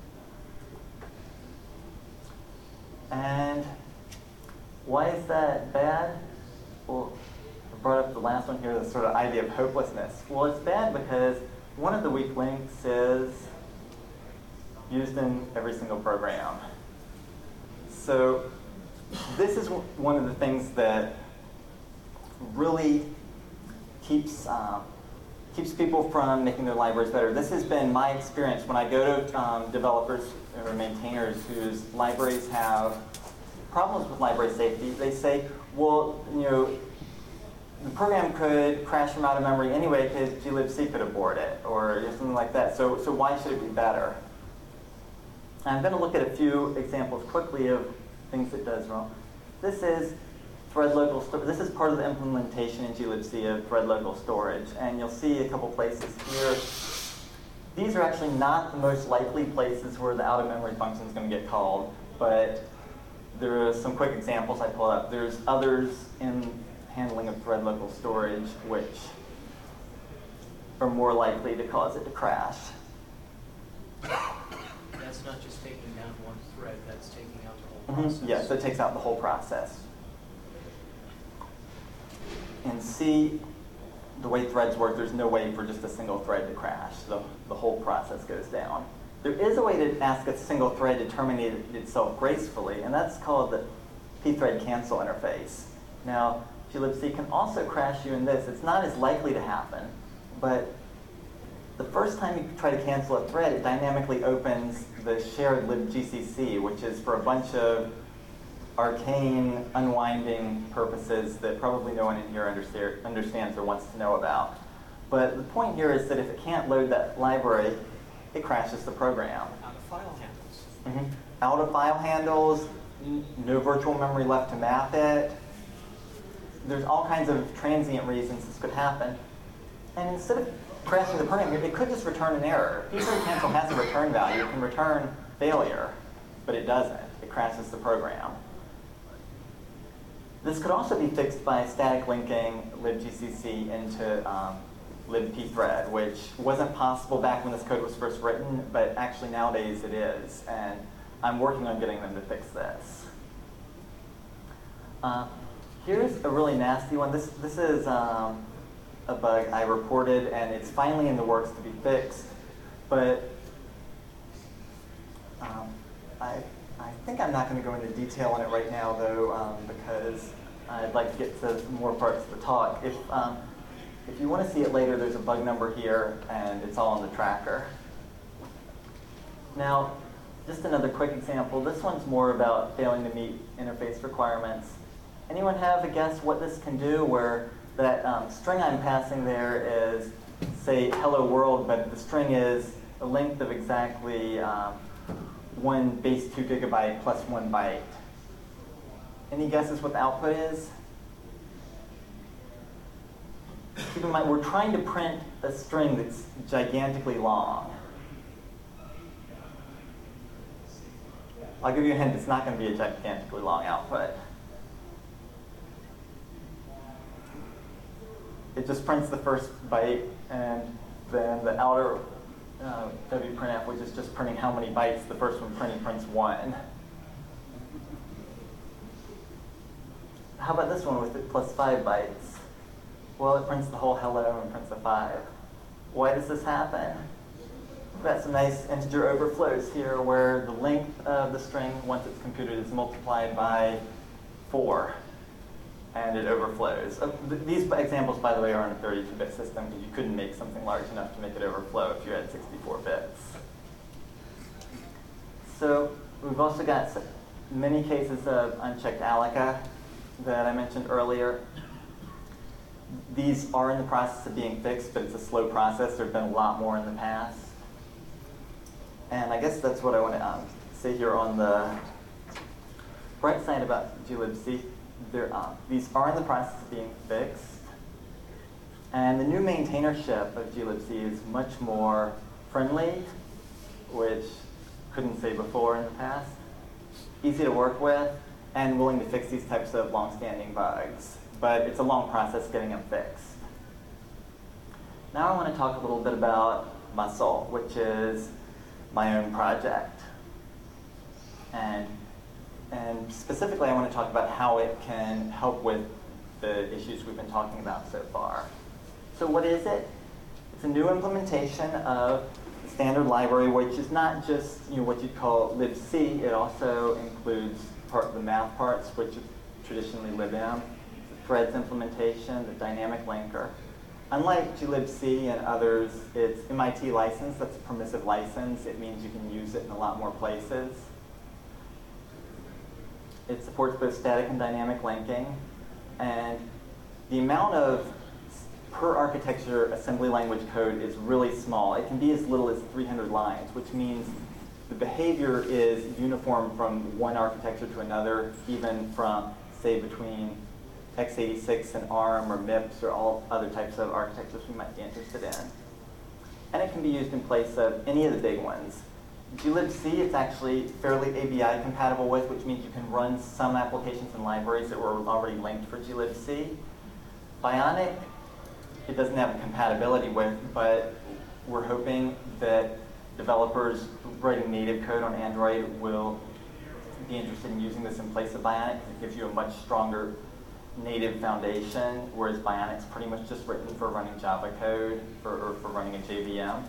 Speaker 1: And why is that bad? Well, I brought up the last one here, the sort of idea of hopelessness. Well, it's bad because one of the weak links is used in every single program. So this is one of the things that really keeps people from making their libraries better. This has been my experience when I go to developers or maintainers whose libraries have problems with library safety. They say, well, the program could crash from out of memory anyway because glibc could abort it, or something like that. So why should it be better? And I'm going to look at a few examples quickly of things it does wrong. This is thread local storage. This is part of the implementation in glibc of thread local storage, and you'll see a couple places here. These are actually not the most likely places where the out-of-memory function is going to get called, but there are some quick examples I pulled up. There's others in handling of thread local storage which are more likely to cause it to crash.
Speaker 2: That's not just taking down one thread, that's taking out the whole process.
Speaker 1: Yes, that takes out the whole process. In C, the way threads work, there's no way for just a single thread to crash. So the whole process goes down. There is a way to ask a single thread to terminate itself gracefully, and that's called the pthread cancel interface. Now, glibc can also crash you in this. It's not as likely to happen, but the first time you try to cancel a thread, it dynamically opens the shared libgcc, which is for a bunch of arcane, unwinding purposes that probably no one in here understands or wants to know about. But the point here is that if it can't load that library, it crashes the program.
Speaker 2: Out of file handles.
Speaker 1: Mm-hmm. Out of file handles, no virtual memory left to map it. There's all kinds of transient reasons this could happen. And instead of crashing the program, it could just return an error. Ptrace cancel has a return value. It can return failure, but it doesn't. It crashes the program. This could also be fixed by static linking libgcc into libpthread, which wasn't possible back when this code was first written, but actually nowadays it is. And I'm working on getting them to fix this. Here's a really nasty one. This is a bug I reported, and it's finally in the works to be fixed. But I think I'm not going to go into detail on it right now, though, because I'd like to get to more parts of the talk. If you want to see it later, there's a bug number here, and it's all on the tracker. Now, just another quick example. This one's more about failing to meet interface requirements. Anyone have a guess what this can do, where that string I'm passing there is, say, hello world, but the string is a length of exactly 1 base 2 gigabyte plus 1 byte. Any guesses what the output is? Keep in mind, we're trying to print a string that's gigantically long. I'll give you a hint, it's not going to be a gigantically long output. It just prints the first byte, and then the outer wprintf, which is just printing how many bytes the first one printing, prints 1. How about this one with it plus 5 bytes? Well, it prints the whole hello and prints a 5. Why does this happen? We've got some nice integer overflows here where the length of the string, once it's computed, is multiplied by 4. And it overflows. These examples, by the way, are on a 32-bit system, because you couldn't make something large enough to make it overflow if you had 64 bits. So we've also got many cases of unchecked alloca that I mentioned earlier. These are in the process of being fixed, but it's a slow process. There have been a lot more in the past. And I guess that's what I want to say here on the bright side about glibc. These are in the process of being fixed. And the new maintainership of glibc is much more friendly, which couldn't say before in the past, easy to work with, and willing to fix these types of long-standing bugs. But it's a long process getting them fixed. Now I want to talk a little bit about Muscle, which is my own project. And specifically, I want to talk about how it can help with the issues we've been talking about so far. So what is it? It's a new implementation of the standard library, which is not just what you'd call libc. It also includes the math parts, which is traditionally libm, the threads implementation, the dynamic linker. Unlike glibc and others, it's MIT license. That's a permissive license. It means you can use it in a lot more places. It supports both static and dynamic linking. And the amount of per architecture assembly language code is really small. It can be as little as 300 lines, which means the behavior is uniform from one architecture to another, even from, say, between x86 and ARM or MIPS or all other types of architectures we might be interested in. And it can be used in place of any of the big ones. glibc, it's actually fairly ABI compatible with, which means you can run some applications and libraries that were already linked for glibc. Bionic, it doesn't have a compatibility with, but we're hoping that developers writing native code on Android will be interested in using this in place of Bionic. It gives you a much stronger native foundation, whereas Bionic's pretty much just written for running Java code or for running a JVM.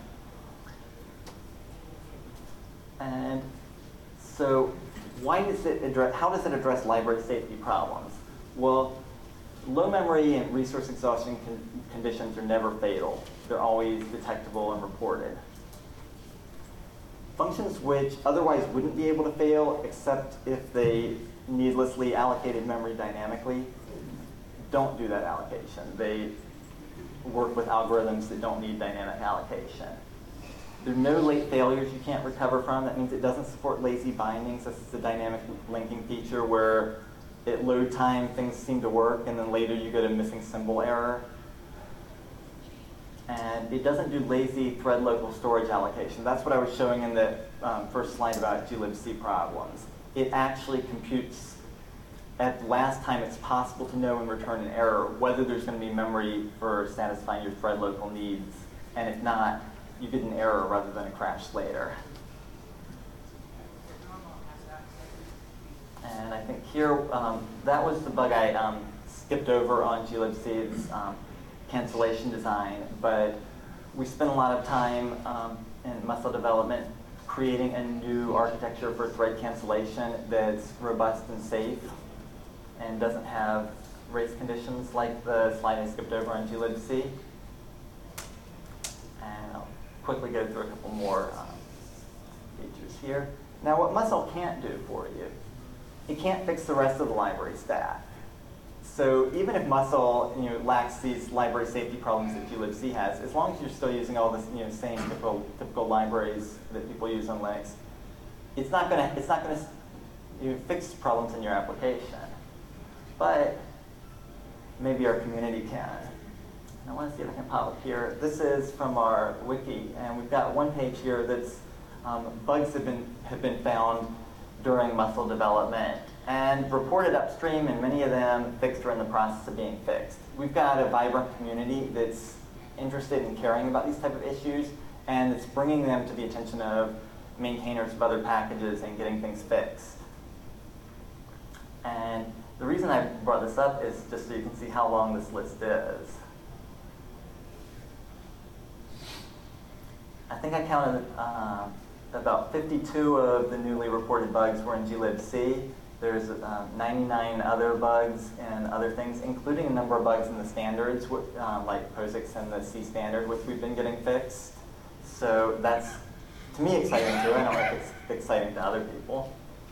Speaker 1: And so how does it address library safety problems? Well, low memory and resource exhaustion conditions are never fatal. They're always detectable and reported. Functions which otherwise wouldn't be able to fail, except if they needlessly allocated memory dynamically don't do that allocation. They work with algorithms that don't need dynamic allocation. There are no late failures you can't recover from. That means it doesn't support lazy bindings. This is the dynamic linking feature where at load time things seem to work and then later you get a missing symbol error. And it doesn't do lazy thread local storage allocation. That's what I was showing in the first slide about glibc problems. It actually computes at the last time it's possible to know and return an error whether there's going to be memory for satisfying your thread local needs. And if not, you get an error rather than a crash later. And I think here, that was the bug I skipped over on glibc's cancellation design, but we spent a lot of time in muscle development creating a new architecture for thread cancellation that's robust and safe and doesn't have race conditions like the slide I skipped over on glibc. And I'll quickly go through a couple more features here. Now what Muscle can't do for you, it can't fix the rest of the library stack. So even if Muscle lacks these library safety problems that glibc has, as long as you're still using all the same typical libraries that people use on Linux, it's not going to fix problems in your application. But maybe our community can. And I want to see if I can pop up here. This is from our wiki, and we've got one page here that's bugs have been found during Muscle development and reported upstream, and many of them fixed or in the process of being fixed. We've got a vibrant community that's interested in caring about these type of issues, and it's bringing them to the attention of maintainers of other packages and getting things fixed. And the reason I brought this up is just so you can see how long this list is. I think I counted about 52 of the newly reported bugs were in glibc. There's 99 other bugs and other things, including a number of bugs in the standards, like POSIX and the C standard, which we've been getting fixed. So that's, to me, exciting too. I don't know if it's exciting to other people.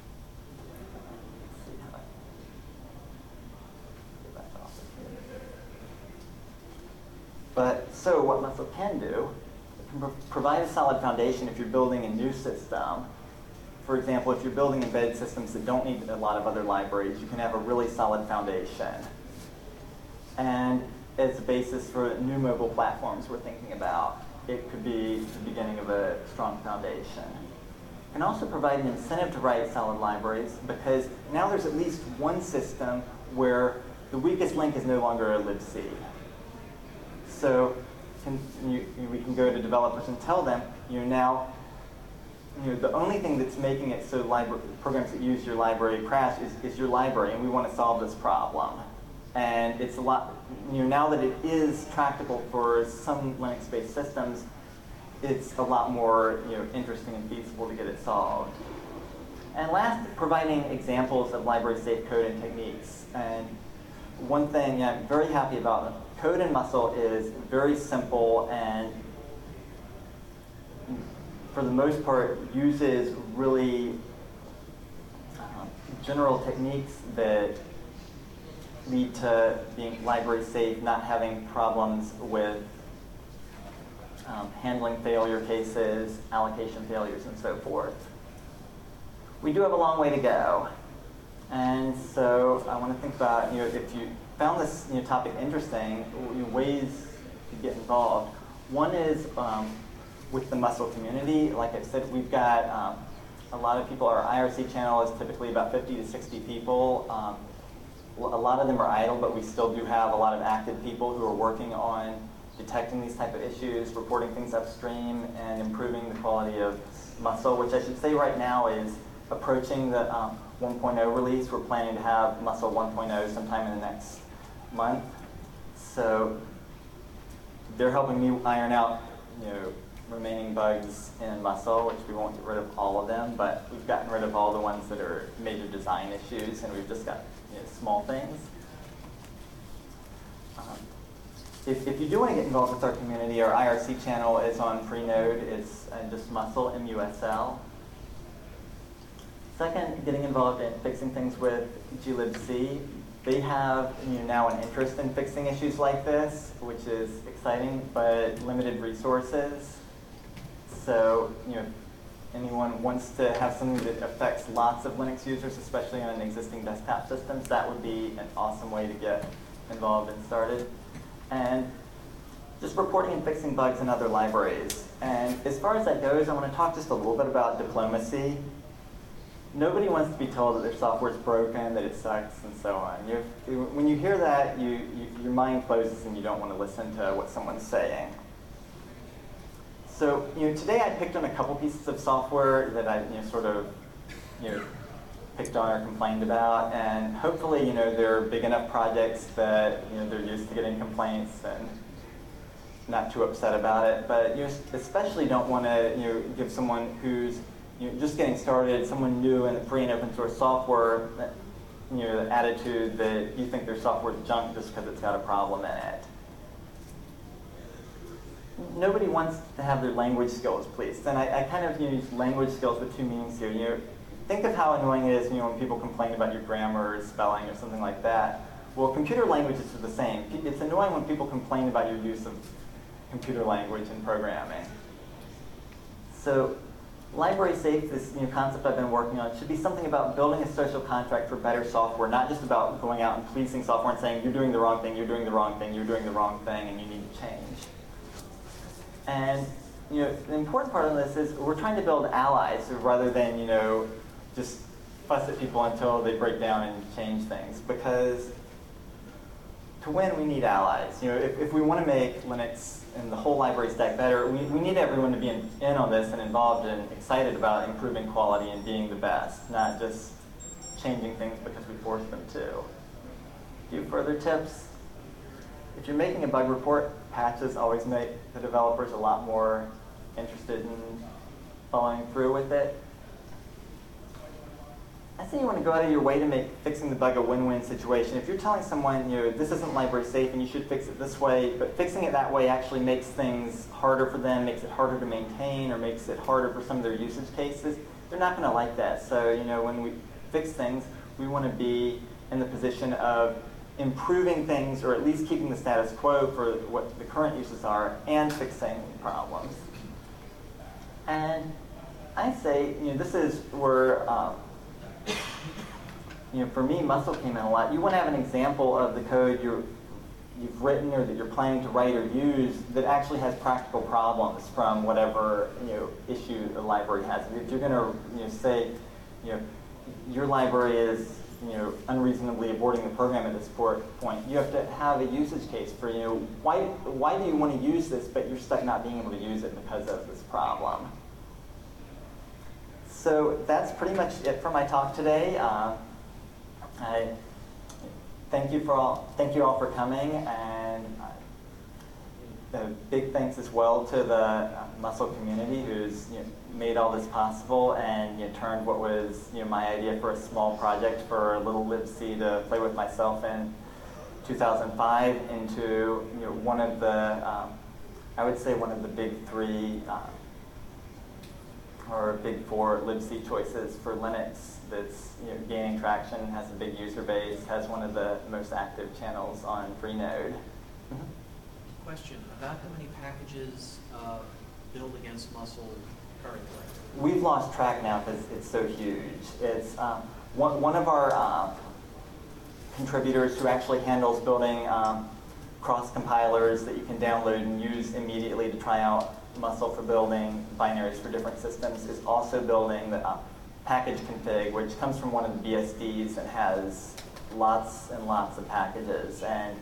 Speaker 1: But so what Muscle can do, it can provide a solid foundation if you're building a new system. For example, if you're building embedded systems that don't need a lot of other libraries, you can have a really solid foundation. And as a basis for new mobile platforms we're thinking about, it could be the beginning of a strong foundation. It can also provide an incentive to write solid libraries because now there's at least one system where the weakest link is no longer a libc. So we can go to developers and tell them, now, the only thing that's making it so programs that use your library crash is your library, and we want to solve this problem. And it's a lot, now that it is tractable for some Linux-based systems, it's a lot more interesting and feasible to get it solved. And last, providing examples of library-safe code and techniques. And one thing I'm very happy about, code in Muscle is very simple and for the most part uses really general techniques that lead to being library safe, not having problems with handling failure cases, allocation failures, and so forth. We do have a long way to go. And so I want to think about, if you found this topic interesting, ways to get involved. One is with the Muscle community. Like I said, we've got a lot of people. Our IRC channel is typically about 50 to 60 people. A lot of them are idle, but we still do have a lot of active people who are working on detecting these type of issues, reporting things upstream, and improving the quality of Muscle, which I should say right now is approaching the 1.0 release. We're planning to have Muscle 1.0 sometime in the next month. So they're helping me iron out remaining bugs in Muscle, which we won't get rid of all of them, but we've gotten rid of all the ones that are major design issues, and we've just got small things. If you do want to get involved with our community, our IRC channel is on Freenode. It's just Muscle, MUSL. Second, getting involved in fixing things with glibc. They have now an interest in fixing issues like this, which is exciting, but limited resources. So if anyone wants to have something that affects lots of Linux users, especially on existing desktop systems, that would be an awesome way to get involved and started. And just reporting and fixing bugs in other libraries. And as far as that goes, I want to talk just a little bit about diplomacy. Nobody wants to be told that their software is broken, that it sucks, and so on. When you hear that, your mind closes and you don't want to listen to what someone's saying. So today I picked on a couple pieces of software that I sort of picked on or complained about, and hopefully they're big enough projects that they're used to getting complaints and not too upset about it. But you especially don't want to give someone who's just getting started, someone new in the free and open source software, the attitude that you think their software is junk just because it's got a problem in it. Nobody wants to have their language skills policed, and I kind of use language skills with two meanings here. Think of how annoying it is when people complain about your grammar or spelling or something like that. Well, computer languages are the same. It's annoying when people complain about your use of computer language in programming. So library safe, this concept I've been working on, should be something about building a social contract for better software, not just about going out and policing software and saying you're doing the wrong thing, you're doing the wrong thing, you're doing the wrong thing, and you need to change. And the important part of this is we're trying to build allies rather than just fuss at people until they break down and change things. Because to win, we need allies. If we want to make Linux and the whole library stack better, we need everyone to be in on this and involved and excited about improving quality and being the best, not just changing things because we force them to. A few further tips. If you're making a bug report, patches always make the developers a lot more interested in following through with it. I say you want to go out of your way to make fixing the bug a win-win situation. If you're telling someone, this isn't library safe and you should fix it this way, but fixing it that way actually makes things harder for them, makes it harder to maintain, or makes it harder for some of their usage cases, they're not going to like that. So, when we fix things, we want to be in the position of improving things, or at least keeping the status quo for what the current uses are, and fixing problems. And I say, this is where for me, Muscle came in a lot. You want to have an example of the code you've written or that you're planning to write or use that actually has practical problems from whatever issue the library has. If you're going to say your library is unreasonably aborting the program at this point, you have to have a usage case for why do you want to use this but you're stuck not being able to use it because of this problem. So that's pretty much it for my talk today. I thank you all for coming, and a big thanks as well to the Muscle community who's made all this possible and turned what was my idea for a small project for a little libc to play with myself in 2005 into one of the I would say one of the big three or big four libc choices for Linux that's gaining traction, has a big user base, has one of the most active channels on Freenode.
Speaker 2: Question about how many packages build against Muscle currently?
Speaker 1: We've lost track now because it's so huge. It's one of our contributors who actually handles building cross compilers that you can download and use immediately to try out Muscle for building binaries for different systems is also building the package config, which comes from one of the BSDs and has lots and lots of packages. And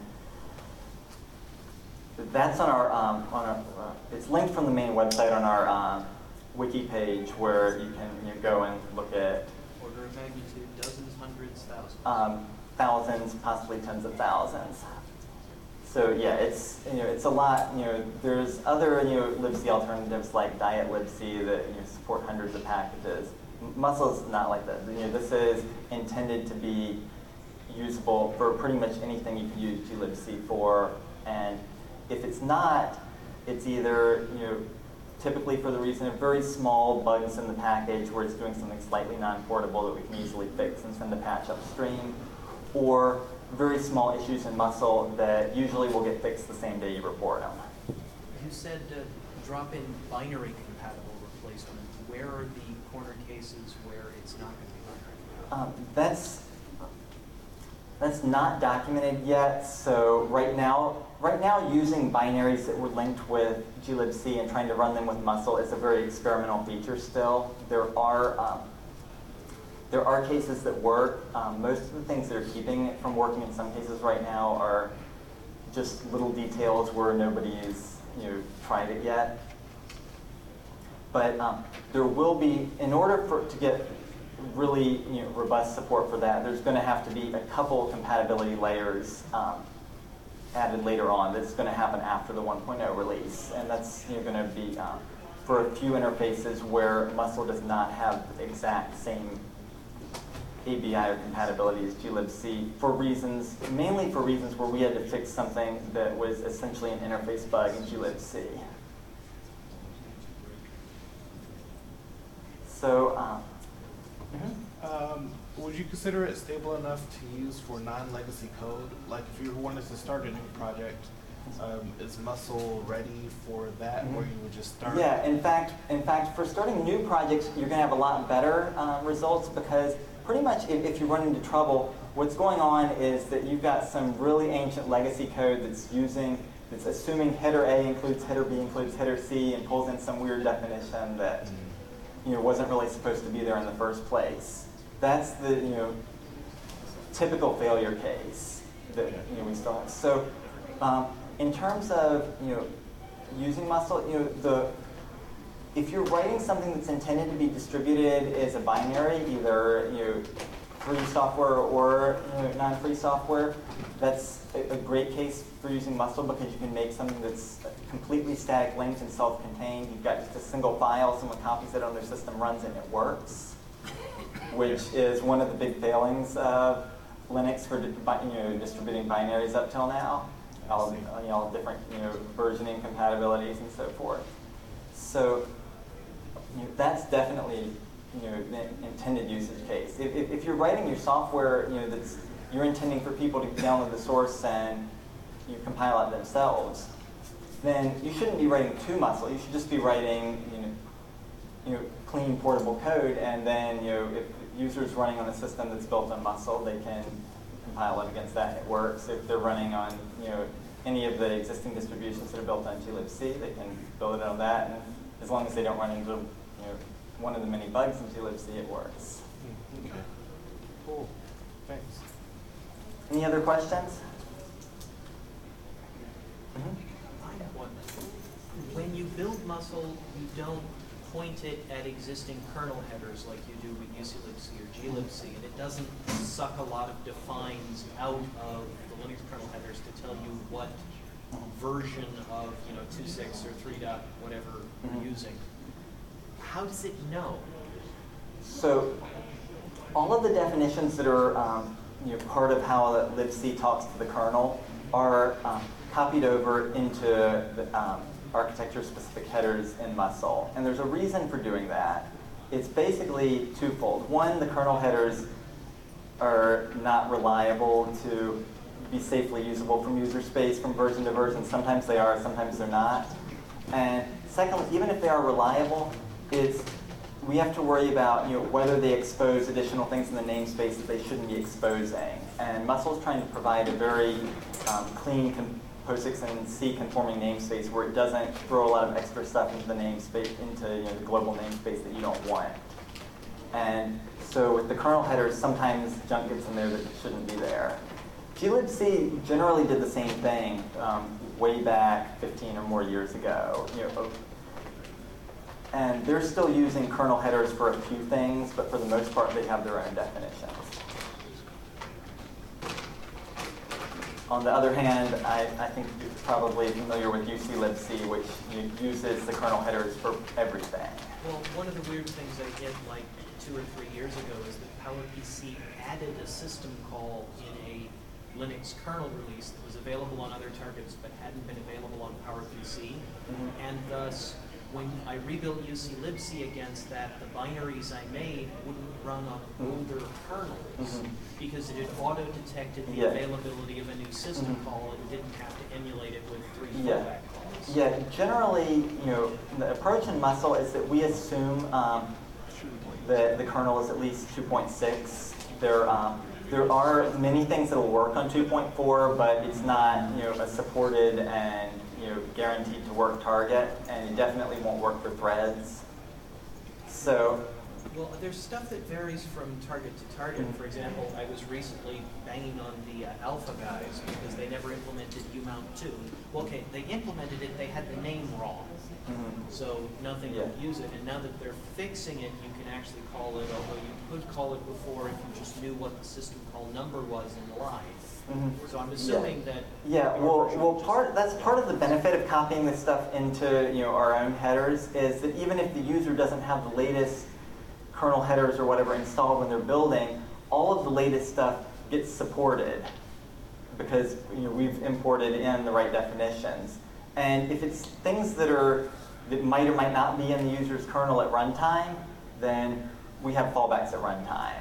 Speaker 1: that's on our, it's linked from the main website on our wiki page where you can go and look at
Speaker 2: order of magnitude, dozens, hundreds, thousands.
Speaker 1: Thousands, possibly tens of thousands. So yeah, it's a lot. There's other libc alternatives like Diet libc that support hundreds of packages. Muscle is not like that. This is intended to be usable for pretty much anything you can use glibc for, and if it's not, it's either typically for the reason of very small bugs in the package where it's doing something slightly non-portable that we can easily fix and send a patch upstream, or very small issues in muscle that usually will get fixed the same day you report them.
Speaker 2: You said drop in binary compatible replacement. Where are the corner cases where it's not going to be binary compatible?
Speaker 1: That's not documented yet. So right now using binaries that were linked with glibc and trying to run them with muscle is a very experimental feature still. There are cases that work. Most of the things that are keeping it from working in some cases right now are just little details where nobody's tried it yet. But there will be, in order to get really robust support for that, there's going to have to be a couple compatibility layers added later on. That's going to happen after the 1.0 release, and that's going to be for a few interfaces where muscle does not have the exact same ABI or compatibility as glibc mainly for reasons where we had to fix something that was essentially an interface bug in glibc. So,
Speaker 4: would you consider it stable enough to use for non-legacy code? Like if you wanted to start a new project, is muscle ready for that, where you would just start?
Speaker 1: Yeah, in fact, for starting new projects, you're going to have a lot better results because pretty much if you run into trouble, what's going on is that you've got some really ancient legacy code that's assuming header A includes header B includes header C and pulls in some weird definition that wasn't really supposed to be there in the first place. That's the typical failure case that we still have. So in terms of using muscle, if you're writing something that's intended to be distributed as a binary, either free software or non-free software, that's a great case for using muscle because you can make something that's completely static linked and self-contained. You've got just a single file, someone copies it on their system, runs it, and it works, which is one of the big failings of Linux for distributing binaries up till now. All different versioning compatibilities and so forth. So that's definitely the intended usage case. If you're writing your software, you're intending for people to download the source and you compile it themselves, then you shouldn't be writing to muscle. You should just be writing clean portable code, and then if users running on a system that's built on muscle, they can compile it against that and it works. If they're running on any of the existing distributions that are built on glibc, they can build it on that, and as long as they don't run into one of the many bugs in glibc, it works.
Speaker 4: Okay. Cool. Thanks.
Speaker 1: Any other questions?
Speaker 2: I have one. When you build muscle, you don't point it at existing kernel headers like you do with uclibc or glibc, and it doesn't suck a lot of defines out of the Linux kernel headers to tell you what version of 2.6 or 3. Whatever you're using. How does it know? So all of the definitions that are part of how libc talks to the kernel are copied over into the architecture-specific headers in muscle. And there's a reason for doing that. It's basically twofold. One, the kernel headers are not reliable to be safely usable from user space from version to version. Sometimes they are, sometimes they're not. And secondly, even if they are reliable, we have to worry about whether they expose additional things in the namespace that they shouldn't be exposing. And Muscle's trying to provide a very clean POSIX and C conforming namespace where it doesn't throw a lot of extra stuff into the namespace, into the global namespace that you don't want. And so with the kernel headers, sometimes junk gets in there that shouldn't be there. glibc generally did the same thing way back 15 or more years ago. And they're still using kernel headers for a few things, but for the most part, they have their own definitions. On the other hand, I think you're probably familiar with uclibc, which uses the kernel headers for everything. Well, one of the weird things I did like 2 or 3 years ago is that PowerPC added a system call in a Linux kernel release that was available on other targets but hadn't been available on PowerPC, and thus when I rebuilt UC libc against that, the binaries I made wouldn't run on older kernels because it had auto-detected the availability of a new system call and didn't have to emulate it with 3 fallback calls.
Speaker 1: Yeah, generally, the approach in Muscle is that we assume that the kernel is at least 2.6. There are many things that will work on 2.4, but it's not a supported and guaranteed to work target, and it definitely won't work for threads. So,
Speaker 2: well, there's stuff that varies from target to target. For example, I was recently banging on the Alpha guys because they never implemented UMount2. Well, okay, they implemented it, they had the name wrong. So nothing would use it. And now that they're fixing it, you can actually call it, although you could call it before if you just knew what the system call number was in line. So I'm assuming that...
Speaker 1: Yeah, that's part of the benefit of copying this stuff into our own headers, is that even if the user doesn't have the latest kernel headers or whatever installed when they're building, all of the latest stuff gets supported because we've imported in the right definitions. And if it's things that might or might not be in the user's kernel at runtime, then we have fallbacks at runtime.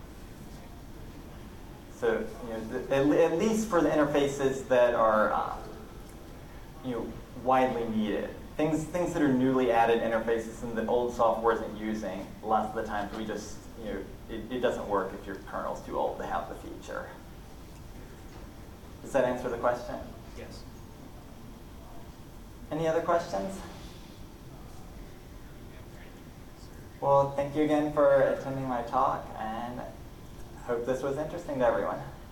Speaker 1: So, at least for the interfaces that are, widely needed. Things that are newly added interfaces and the old software isn't using, lots of the times we just, it doesn't work if your kernel's too old to have the feature. Does that answer the question?
Speaker 2: Yes.
Speaker 1: Any other questions? Well, thank you again for attending my talk, and hope this was interesting to everyone.